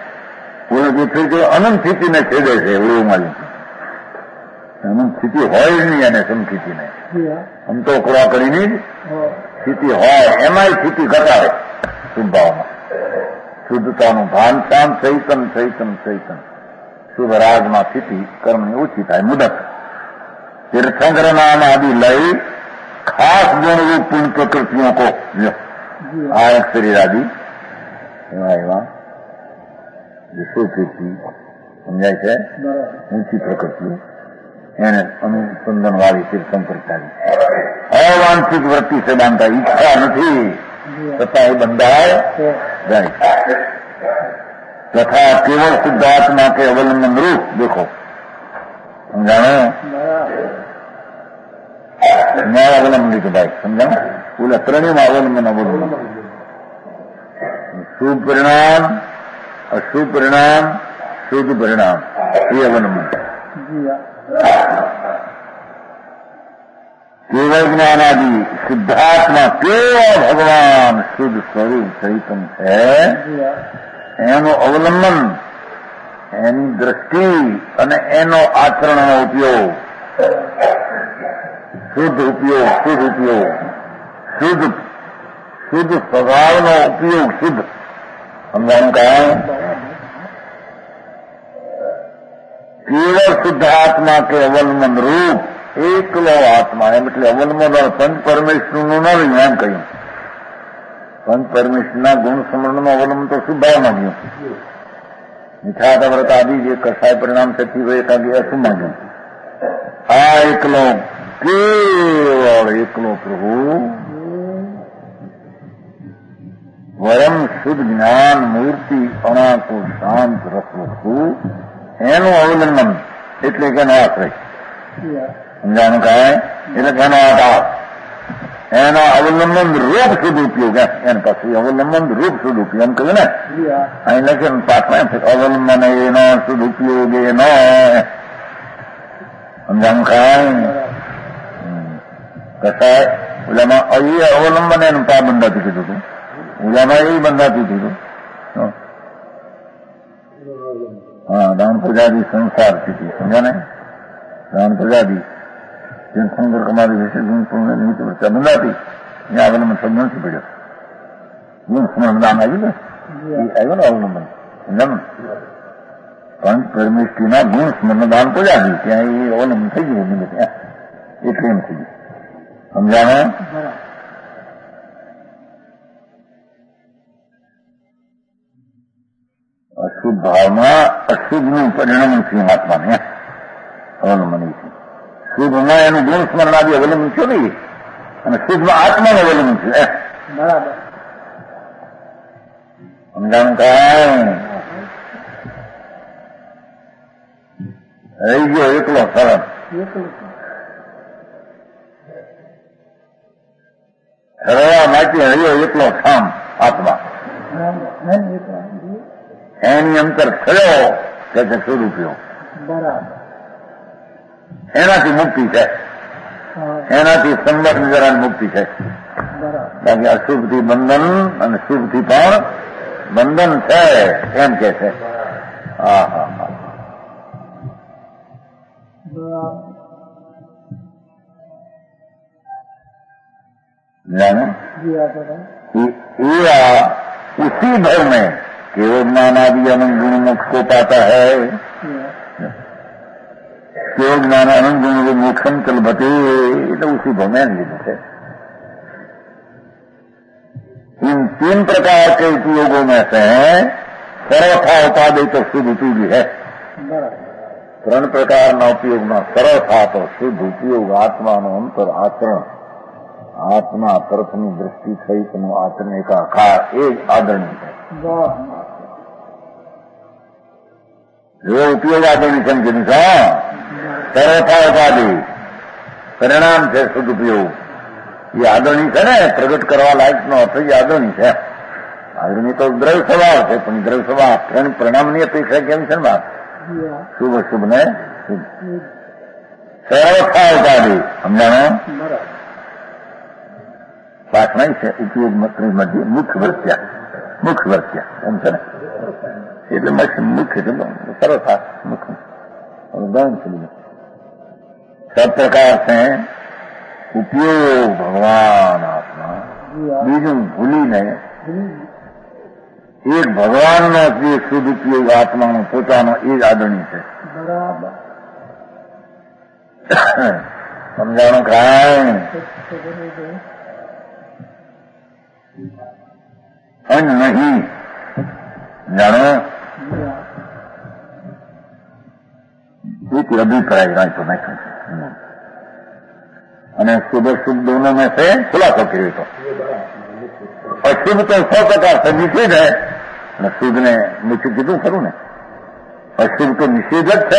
અનંત સ્થિતિને છેદે છે. એવું માલુમ અનંત સ્થિતિ હોય જ નહીં અને સમસ્થિતિને આમ તો ક્રોવા કરીને સ્થિતિ હોય એમાંય સ્થિતિ ઘટાડે. શુભ ભાવમાં શુદ્ધતાનું ભાન શાંત ચૈતન ચૈતન ચૈતન શુભ રાજમાં સ્થિતિ કર્મની ઓછી થાય મુદત. तीर्थंकर नाम आदि लय खास गुण रूप पुण्य प्रकृतियों को आयक शरीर आदि एवं एवं विश्व कीर्ति समझाय है ऊंची प्रकृति એને અનુસંધાન વાળી તીર્થંકર ચાલી અવાંછિત વૃત્તિ से बांधता ઈચ્છા નથી છતાં એ બંધાય જાય तथा केवल शुद्धात्मा के अवलंबन रूप देखो समझाना न्याय अवलंबन के भाई समझा बोला त्रणिम अवलंबन अवलंबन शुभ परिणाम अशुभ परिणाम शुद्ध परिणाम ये अवलंबन केवल ज्ञानादि शुद्धात्मा केवल भगवान शुद्ध स्वरूप चैतन्य है એનું અવલંબન એની દ્રષ્ટિ અને એનો આચરણનો ઉપયોગ શુદ્ધ ઉપયોગ શુદ્ધ ઉપયોગ શુદ્ધ શુદ્ધ સ્વભાવનો ઉપયોગ શુદ્ધ સમજાણું કાંઈ કેવળ શુદ્ધ આત્મા કે અવલંબન રૂપ એકલો આત્મા એમ એટલે અવલંબન પંચ પરમેશ્વરનું ન રહ્યું એમ કહ્યું પંચ પરમેશ્વરના ગુણ સમરણનું અવલંબન તો શુભાવમાં ગયું મિથ્યાતા વ્રત આદિ જે કસાય પરિણામ થતી હોય તાકી અશુભ ગયું આ એકલો કેવળ એકલો પ્રભુ વરમ શુદ્ધ જ્ઞાન મૂર્તિ અણાકુ શાંત રસવસ્તુ એનું અવલંબન એટલે કે એનો આશ્રય સમજાણું કાંઈ એટલે કે એનો આધાર એના અવલંબન રૂપ શુદ્ધ ઉપયોગ એને પાછું અવલંબન રૂપ શુદ્ધ ઉપયોગ એમ કહ્યું ને અહીં લખે પાછમાં એમ છે અવલંબન એનો શુદ્ધ ઉપયોગ એનો સમજાણું કાંઈ કસાય ઓલામાં એ અવલંબન એનું પા બંધાતું કીધું હતું ઓલામાં એ બંધાતું કીધું હા દાન પ્રજાદી સંસાર સ્થિતિ સમજ્યા ને દાન પ્રજાદી જેમ શંકર કમારી વિશે ગુણ નિમિત્ત વચ્ચે બંધાતી ત્યાં અવલંબન શબ્દ નથી પડ્યો ગુણ સ્મરણ દાન આવ્યું ને એ આવ્યું ને અવલંબન સમજાનું પણ પરમેશ્વરીના ગુણ સ્મરણ દાન પ્રજાદી ત્યાં એ અવલંબન થઈ ગયું નિમિત્ત એટલે એમ થઈ ગયું સમજાને અશુદ્ધ ભાવમાં અશુદ્ધનું પરિણામ છે આત્માને અવલંબન છે શુદ્ધમાં એનું ગુણ સ્મરણ આદિ અવલંબન છે નહીં અને શુદ્ધમાં આત્માનું અવલંબન છે બરાબર સમજાણું કાંઈ રહી ગયો એકલો સરળ હરવા માટે રહ્યો એકલો ઠામ આત્મા એની અંતર થયો કે છે સ્વરૂપ્યો એનાથી મુક્તિ છે એનાથી સંબંધ જરાની મુક્તિ છે બાકી અશુભથી બંધન અને શુભથી પણ બંધન છે એમ કે છે હા હા હા जाने उसी भर में केवल ज्ञानादि अनंत गुण मोक्ष को पाता है केवल ज्ञान अनंत गुण को मोक्षम कलबते तो उसी भर में निहित है इन तीन प्रकार के उपयोगों में से सर्वथा उपादेय तो शुद्ध उपयोग है ત્રણ પ્રકારના ઉપયોગમાં સરળતા તો શુદ્ધ ઉપયોગ આત્માનો અંતર આચરણ આત્મા તરફની દ્રષ્ટિ સહિતનું આચરણ એકાકાર એ જ આદરણીય છે જો ઉપયોગ આદરણી સમજીને છે સરળતા ઉપાધિ પરિણામ છે શુદ્ધ ઉપયોગ એ આદરણી છે ને પ્રગટ કરવા લાયકનો અર્થ જ આદરણી છે આદરણી તો દ્રવ્ય સ્વભાવ છે પણ દ્રવ્ય સ્વભાવ પરિણામની અપેક્ષા કેમ છે ને વાત શુભ શુભ ને સરળતા ઉપાધિ સમજાણો પાઠમાં છે ઉપયોગ મધ્ય મુખ્ય વર્ત્યા મુખ્ય વર્ત્યા એમ છે ને એટલે મુખ્ય છે સરળતા મુખ્ય ઉદાહરણ છે सब प्रकार से उपयोग भगवान आत्मा बीजू भूली ने एक भगवान नो જે શુદ્ધ ઉપયોગ આત્માનો પોતાનો એ જ આદરણી છે બરાબર સમજાણું કાંઈ અન નહીં જાણો एक अभिप्राय राय तो नहीं અને શુભ શુભ दोनों में से खुलासा કર્યો તો અશુભ તો સો ટકા સજી છે ને અને શુદ્ધ ને મુખ્ય કીધું ખરું ને અશુભ તો નિષેધ જ છે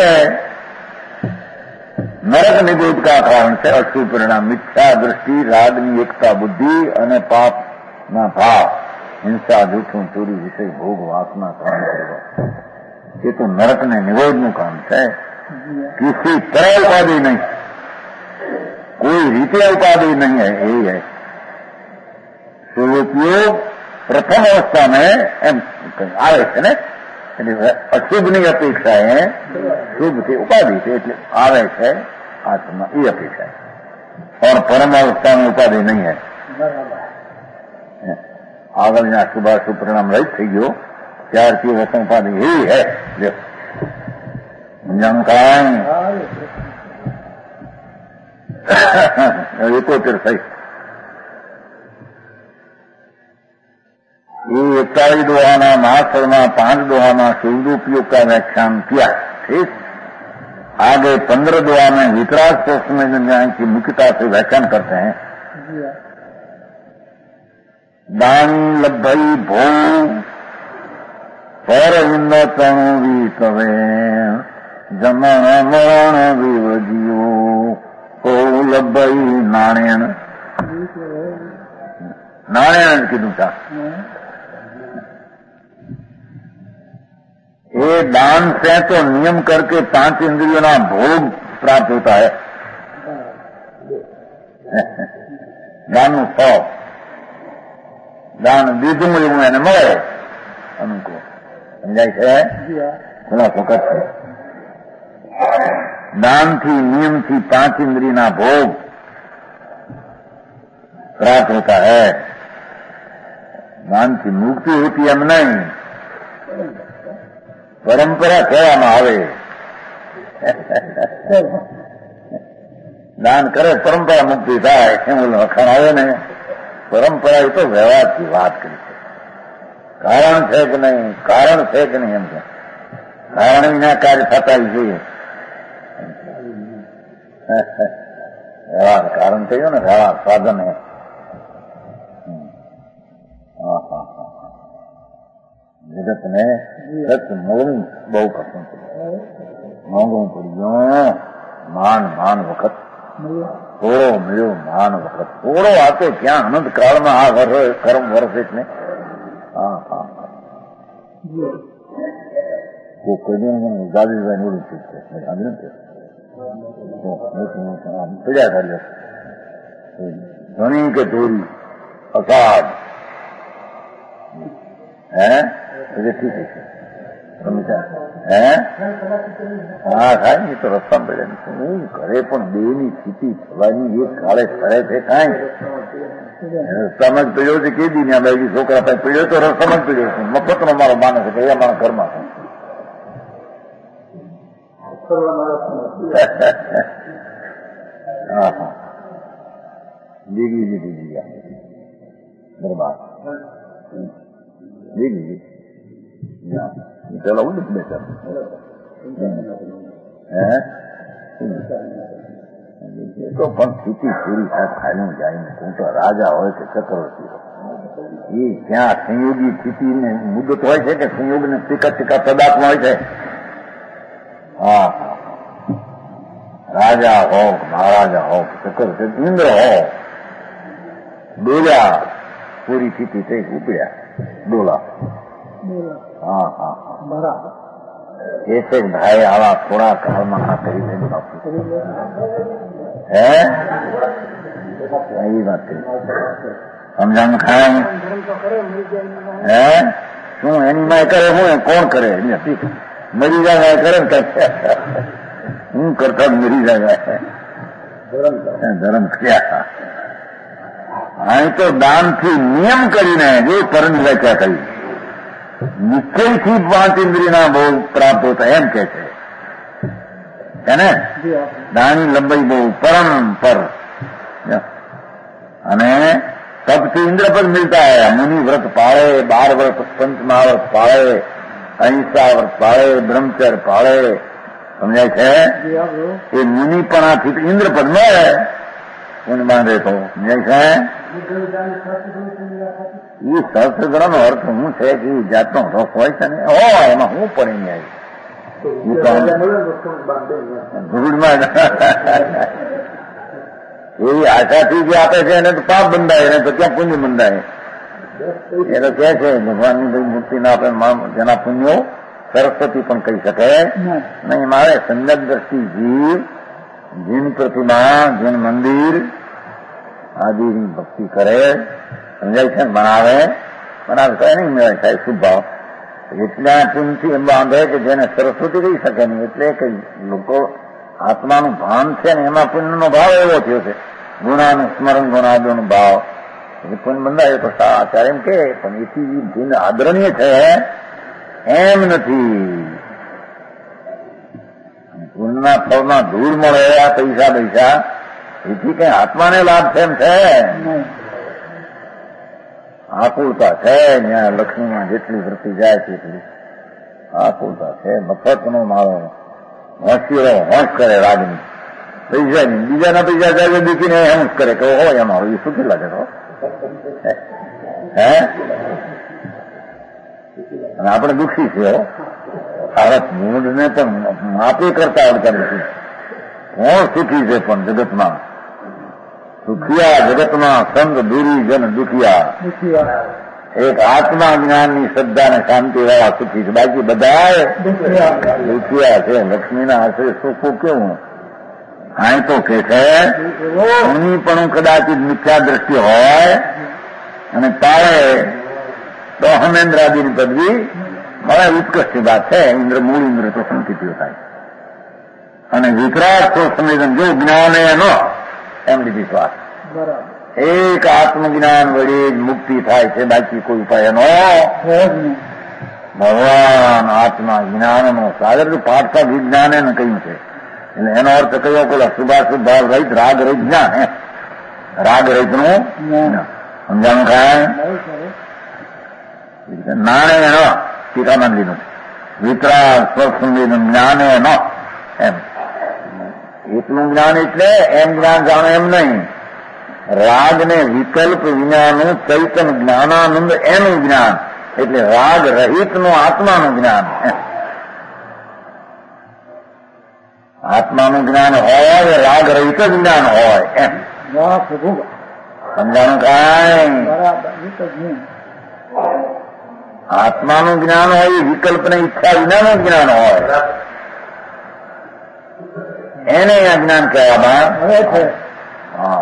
નરક નિરોધ કા કારણ છે અશુભ પરિણામ મિથ્યા દ્રષ્ટિ રાગની એકતા બુદ્ધિ અને પાપના ભાવ હિંસા જૂઠું ચોરી વિષય ભોગ વાસના કારણ કરવા એ તો નરક ને નિરોધનું કામ છે किसी तरह उपाधि नहीं કોઈ રીતે ઉપાધિ નહીં है यही है સ્વરૂપયોગ પ્રથમ અવસ્થામાં એમ આવે છે ને એટલે અશુભની અપેક્ષાએ શુભથી ઉપાધિ છે એટલે આવે છે આત્મા એ અપેક્ષા और परम अवस्था में उपाधि नहीं है આગળના શુભાશુભ પરિણામ રહિત થઈ ગયો ત્યારથી વસ્તુ ઉપાધિ એવી है જંકાય એકોતેર સહી ये इक्तालीस दोहाना महासरमा पांच दोहाना शुद्ध का व्याख्यान किया ठीक आगे पंद्रह दोहा में वितराग प्रश्न न्याय की मुख्यता से व्याख्यान करते हैं दान लभई भो पर तणु भी कवे जमण मरण विवजियो को लभई नारायण नारायण कीधु था ये दान से तो नियम करके पांच इंद्रियों ना भोग प्राप्त होता है दान सौ दान दीधुं एवं એને મળે અનુકો સમજાય છે ખુલા ફોકસ છે દાન થી નિયમ થી पांच इंद्रिय ना भोग प्राप्त होता है दान की मुक्ति होती है हम नहीं परंपरा કહેવામાં આવે દાન કરે પરંપરા મુક્તિ થાય એમ લખાણ આવે ને પરંપરા એ તો વ્યવહારથી વાત કરી છે કારણ છે કે નહીં કારણ છે કે નહીં એમ છે કારણ વિના કાર્ય થતા જોઈએ વ્યવહાર કારણ થયો ને વ્યવહાર સાધન હે જગત ને સત મોંઘું બહુ પસંદ પડ્યું મોંઘું પડ્યું માન માન વખત થોડો મળ્યો માન વખત થોડો આતો ક્યાં અનંત કાળમાં આ વર્ષ કર્મ વર્ષે જ ને હા હા કોઈ કહ્યું દાદીભાઈ નોડું છે પડ્યા કાર્ય ધણી કે ચોરી અસાધ હે ठीक है समझा है हाँ खाई ये तो रस्ता પડે હું ઘરે પણ બેની સ્થિતિ થવાની એક કાળે કરે છે કાંઈ રસ્તામાં જ પડ્યો છે કે દી ને બાઈ છોકરા પાસે પડ્યો તો રસ્તામાં જ પડ્યો છે મફતનો મારો માણસ છે એ મારા ઘરમાં છે હા હા દીગી દીધી દીધા બરબાદ દીગી પેલા ઉલ્લેખ બેઠા હે તો પણ સ્થિતિ પૂરી થાય ખાલી જાય ને હું તો રાજા હોય કે ચક્રવર્તી હોય એ જ્યાં સંયોગી સ્થિતિને મુદત હોય છે કે સંયોગ ને ટીકા ટીકા પદાર્થમાં હોય છે હા રાજા હો મહારાજા હો ચક્રવર્તી ઇન્દ્ર હો ડોલ્યા પૂરી સ્થિતિ થઈ ઉપડ્યા ડોલા हाँ हाँ बराबर ऐसे भाई आवा थोड़ा काल में आ करी है यही बात है समझान खाए है शू एनी माय करे हूँ कौन करे मरी जाए करे हूँ करता मरी जाए धर्म क्या અહીં તો દાનથી નિયમ કરીને જે પરમ વ્યાખ્યા કરી નિશ્ચયથી પાંચ ઇન્દ્રિયના ભોગ પ્રાપ્ત હોતા એમ કે છે ને દાની લંબાઈ બહુ પરમ પર અને તપથી ઇન્દ્રપદ મિલતા है मुनि व्रत पाड़े बार व्रत पंच महाव्रत पाड़े अहिंसा व्रत पाड़े ब्रह्मचर्य पाड़े समझाय છે એ મુનિપણાથી ઇન્દ્રપદ મળે पुण्य बांधे तो समझाय છે ये सहस्त्र નો અર્થ શું છે કે જાતનો રસ હોય છે ને હો એમાં હું પડી નહીં આવી એવી આશાથી જે આપે છે એને તો પાપ બંધાય એને તો ક્યાં પુણ્ય બંધાય એ તો કે છે ભગવાનની બધી મુક્તિ ના આપે જેના પુણ્યો સરસ્વતી પણ કહી શકે નહીં મારે સંજ્ઞક દ્રષ્ટિ જીવ જીન પ્રતિમા, જીન મંદિર આદિની ભક્તિ કરે, સમજાય છે, બનાવે બનાવે કઈ નહીં મેળવે થાય શુભ ભાવ. એટલા પૂનથી એમ બાંધે કે જેને સરસ્વતી કહી શકે નહીં. એટલે કે લોકો આત્માનું ભાન છે ને એમાં પુણ્યનો ભાવ એવો થયો છે. ગુણાનું સ્મરણ, ગુણાદોનો ભાવ એ પુણ્ય બંધાય તો આચાર્ય એમ કે પણ એથી પુણ્ય આદરણીય છે એમ નથી. પુણ્યના ફળમાં ધૂળ મળે આ પૈસા પૈસા એથી કઈ આત્માને લાભ છે એમ છે. આકુળતા છે ત્યાં લક્ષ્મીમાં જેટલી વૃત્તિ જાય તેટલી આકુળતા છે. મફતનો મારો હોશિયારો હોશ કરે રાજની પૈસા ની બીજાના પૈસા જાય દીકીને એમ જ કરે કે હોય અમારું એ સુખી લાગે તો હે. અને આપણે દુઃખી છે ભારત મૂળને પણ માપે કરતા આવડતા નથી. કોણ સુખી છે પણ જગતમાં? સુખિયા જગતમાં સંત દૂરી જન દુખિયા. એક આત્મા જ્ઞાનની શ્રદ્ધા ને શાંતિ વાળા સુખી છે, બાકી બધા દુખિયા છે. લક્ષ્મીના આશરે સુખું કેવું? હા તો કે છે એની પણ કદાચ મિથ્યા દ્રષ્ટિ હોય અને તારે તો હમેન્દ્રાદીની પદવી મળે ઉત્કૃષ્ટ વાત છે. ઇન્દ્ર મૂળ ઇન્દ્ર તો સંકિતિઓ થાય અને વિકરાટ તો સંવેદન જો જ્ઞાન એનો એમ લીધી વાત. એક આત્મજ્ઞાન વડે જ મુક્તિ થાય છે, બાકી કોઈ ઉપાય એનો ભગવાન આત્મા જ્ઞાનનો સાગર પાઠતા વિજ્ઞાન એને કહ્યું છે. એટલે એનો અર્થ કયો પેલા શુભાશુભ ભાવ રહિત રાગ રહિત જ્ઞાન. રાગ રહિત નું સમજાણું ખાય નાણે એનો ટીકામાં લીધું વિતરાગ સ્વસંવેદન જ્ઞાન એનો એમ. એટલું જ્ઞાન એટલે એમ જ્ઞાન જાણો એમ નહીં. રાગ ને વિકલ્પ વિનાનું ચૈતન જ્ઞાનાનંદ એનું જ્ઞાન એટલે રાગ રહિત નું આત્માનું જ્ઞાન. આત્માનું જ્ઞાન હોય રાગ રહિત જ જ્ઞાન હોય એમ. સમજાણું કાંઈ? આત્માનું જ્ઞાન હોય વિકલ્પ ને ઈચ્છા વિનાનું જ્ઞાન હોય એને આ જ્ઞાન કહેવામાં. હા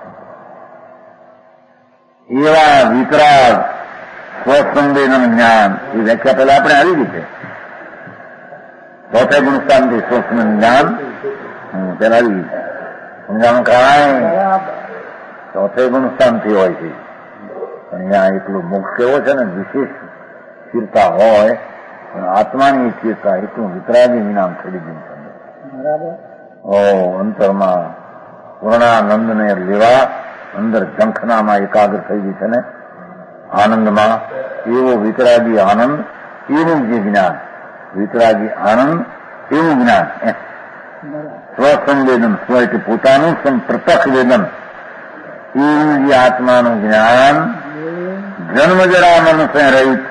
એવા વિતરાગ સ્વસંવેદન જ્ઞાન એ વ્યાખ્યા પેલા આપણે આવી ગઈ છે. ચોથે ગુણસ્થાનથી સ્વસંવેદન જ્ઞાન પેલા આવી ગઈ છે. સમજાણું કાંઈ? ચોથે ગુણસ્થાનથી હોય છે. અહીંયા એટલું મોક્ષ કેવો છે ને વિશેષ સ્થિરતા હોય પણ આત્માની સ્થિરતા એટલું વિતરાગી વિનામ છોડી દીધું છે. ઓ અંતરમાં પૂર્ણાનંદને લેવા અંદર ઝંખનામાં એકાગ્ર થઈ ગઈ છે ને આનંદમાં. એવો વિતરાગી આનંદ એવું જે જ્ઞાન, વિતરાગી આનંદ એવું જ્ઞાન. સ્વસંવેદન સ્વ એટલે પોતાનું પ્રત્યક્ષ વેદન એવું જે આત્માનું જ્ઞાન જન્મ જરા મનુષ્ય રહિત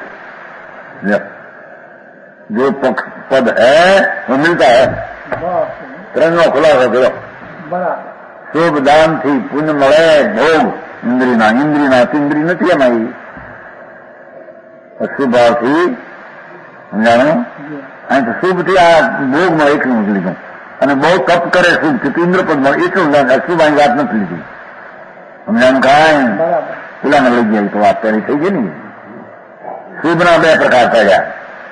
जो पद है वो मिलता है. ત્રણ નો ખુલાસો કર્યો. શુભ દાન થી પુણ્ય મળે ભોગ ઇન્દ્રિયના ઇન્દ્રિયના ઇન્દ્રિય નથી એમાં અશુભ ભાવથી સમજાણું. અહીં તો શુભ થી આ ભોગ મળે એટલું જ લીધું અને બહુ તપ કરે શુભ થી ઇન્દ્રપદ મળે એટલું અશુભ અહીં વાત નથી લીધી. સમજાણું કાંઈ? પેલાને લઈ ગયા તો વાત પહેલી થઈ ગઈ ને. શુભના બે પ્રકાર પડ્યા.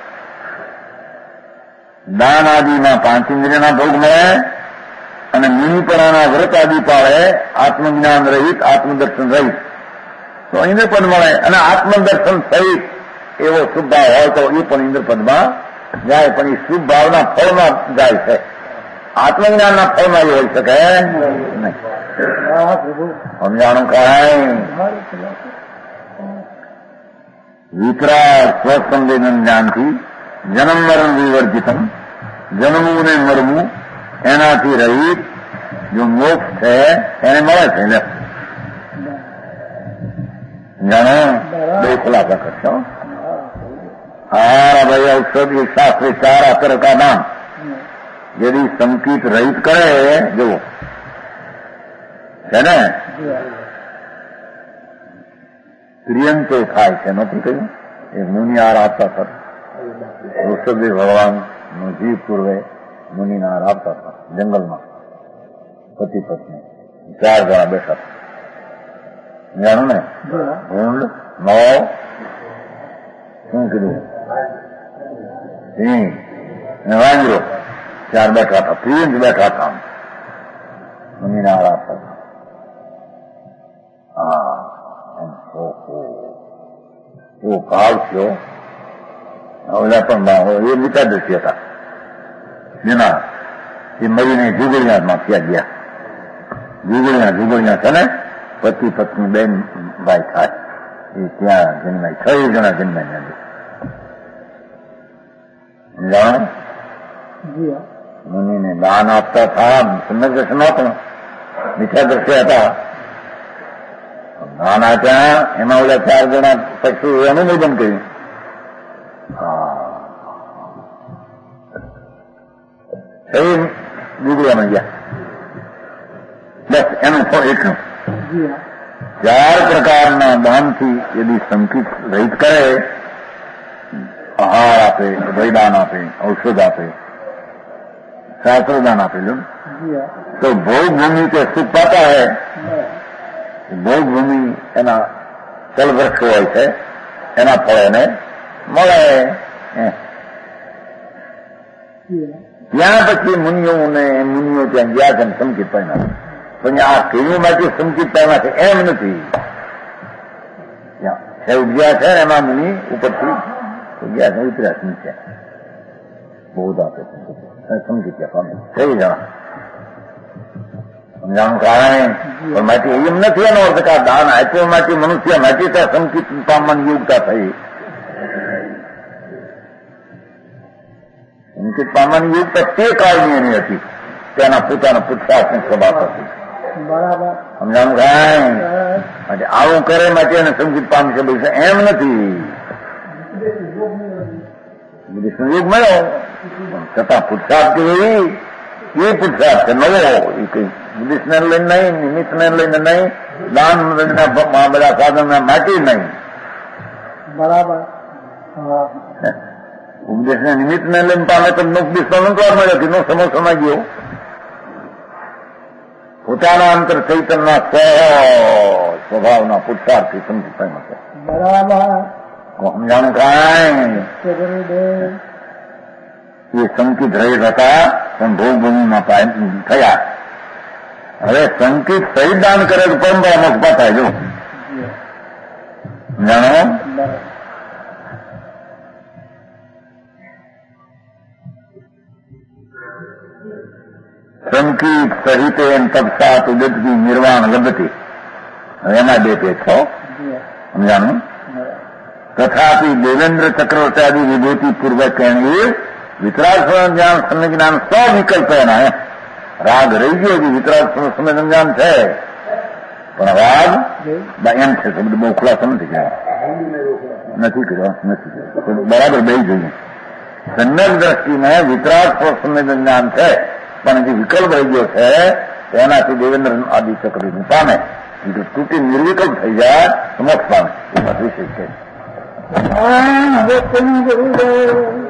દાન આદિમાં પાંચ ઇન્દ્રિયના ભોગ મળે અને મુનિપણાના વ્રત આદિ પાળે આત્મજ્ઞાન રહિત આત્મદર્શન રહિત તો ઇન્દ્રપદ મળે. અને આત્મદર્શન સહિત એવો શુભ ભાવ હોય તો એ પણ ઇન્દ્રપદમાં જાય. પણ એ શુભ ભાવના ફળમાં જાય છે, આત્મજ્ઞાનના ફળમાં એ હોઈ શકે નહીં. સમજાણું કાંઈ? વિતરાગ સ્વસંવેદન જ્ઞાનથી જન્મ મરણ વિવર્જિતમ જન્મવું ને મરવું એનાથી રહિત જો મોક્ષ છે એને મળે છે. જાણો બે ખુલાસા કરશો. હારા ભાઈ ઔષધિ શાસ્ત્ર ચાર અસર કા નામ यदि संकित रहित करे जो है ने પ્રિયંતો થાય છે. નથી કહ્યું એ મુનિહાર આપતા હતા. ઋષભદેવ ભગવાન નો જીવ પૂર્વે મુનિનાર આપતા હતા જંગલમાં. પતિ પત્ની ચાર જણા બેઠા જાણો ને ઊંડ નવ શું કીધું સિંહ ને વાંદરો ચાર બેઠા હતા પ્રિયંજ બેઠા હતા મુનિના આરામ હતા હા એવો ભાવ થયો ઓલા પણ એ મિતાદર્શી હતા જેના એ મરીને જુગળિયામાં ત્યાં ગયા જુગળિયા જુગળિયા છે ને પતિ પત્ની બેન ભાઈ થાય એ ત્યાં જન્માય છ જણા જન્માય જાણો મુનિને દાન આપતા હતા સમજ નહોતું મિથ્યાદર્શી હતા દાન આપ્યા એમાં ઓલા ચાર જણા પછી અનુમોદન કર્યું એ ગુગળિયામાં ગયા બસ એનું ફળ એટલું ચાર પ્રકારના દાનથી યદી સંકિત રહિત કરે આહાર આપે વૈદાન આપે ઔષધ આપે શાસ્त्रदान આપે लो तो भोग भूमि के सुख पाता है ભોગ ભૂમિ એના ચલ વૃક્ષ હોય છે એના ફળ એને મળે ત્યાં પછી મુનિઓને મુનિઓ ત્યાં ગયા છે સંકિત પામ્યા પણ આ કેવીમાંથી સંકિત પામ્યા છે એમ નથી ત્યાં ગયા છે એમાં મુનિ ઉપરથી ગયા છે ઉતર્યા નીચે બહુ આપે સંકિત પામે થઈ જણા સમજાણું કારણ પણ માટી એમ નથી એનો અર્થ કે દાન આપ્યો માંથી મનુષ્ય માંથી ત્યાં સંકિત પામવાની યોગ્યતા થઈ સંકિત પામવાની યોગ્યતા તે કાળની એની હતી તેના પોતાના પુરુષાર્થની સ્વભાવ હતી બરાબર સમજાણું કારણ માટે આવું કરે માટે એને સંકિત પામશે બોલશે એમ નથી સંયોગ મળ્યો છતાં પુરુષાર્થ એવી એ પુરુષાર્થ છે નવો એ કઈ બુદ્ધિસ્ટને લઈને નહીં નિમિત્તને લઈને નહીં દાન બધા સાધનના માટે નહીં બરાબર ઉપદેશને નિમિત્તને લઈને પામે તો ઉપદેશ અલંકાર મળ્યો કે નો સમય ગયો પોતાના અંતર ચૈતનના સ્વભાવના પુરુષાર્થથી સમજી પામ્યા છે બરાબર સમજાણું કાંઈ એ સંકિત રહિત હતા પણ ભોગભૂમિમાં થયા હવે સંકિત સહિત દાન કરે તો પરંપરા મોક્ષ થાય જો જાણો સંકિત સહિત એમ તપસાત ઉદતી નિર્વાણ લબતી હવે એમાં બે પેજ છો સમજાણું તથાપિ દેવેન્દ્ર ચક્રવર્તી વિભૂતિ પૂર્વક એ વિતરાગ જ્ઞાન સંજ્ઞાન સો વિકલ્પ એના રાગ રહી ગયો કે વિતરાગ સંજ્ઞાન છે પણ રાગ એમ છે શબ્દ બહુ ખુલાસો નથી કર્યો નથી કર્યો નથી કર્યો બરાબર બે જોઈએ સમ્યક દ્રષ્ટિમાં વિતરાગ સંજ્ઞાન છે પણ જે વિકલ્પ રહી ગયો છે તેનાથી દેવેન્દ્ર આદિ ચક્રવર્તી પામે તૂટી નિર્વિકલ્પ થઈ જાય તો મોક્ષ પામે એ વિશેષ છે હવે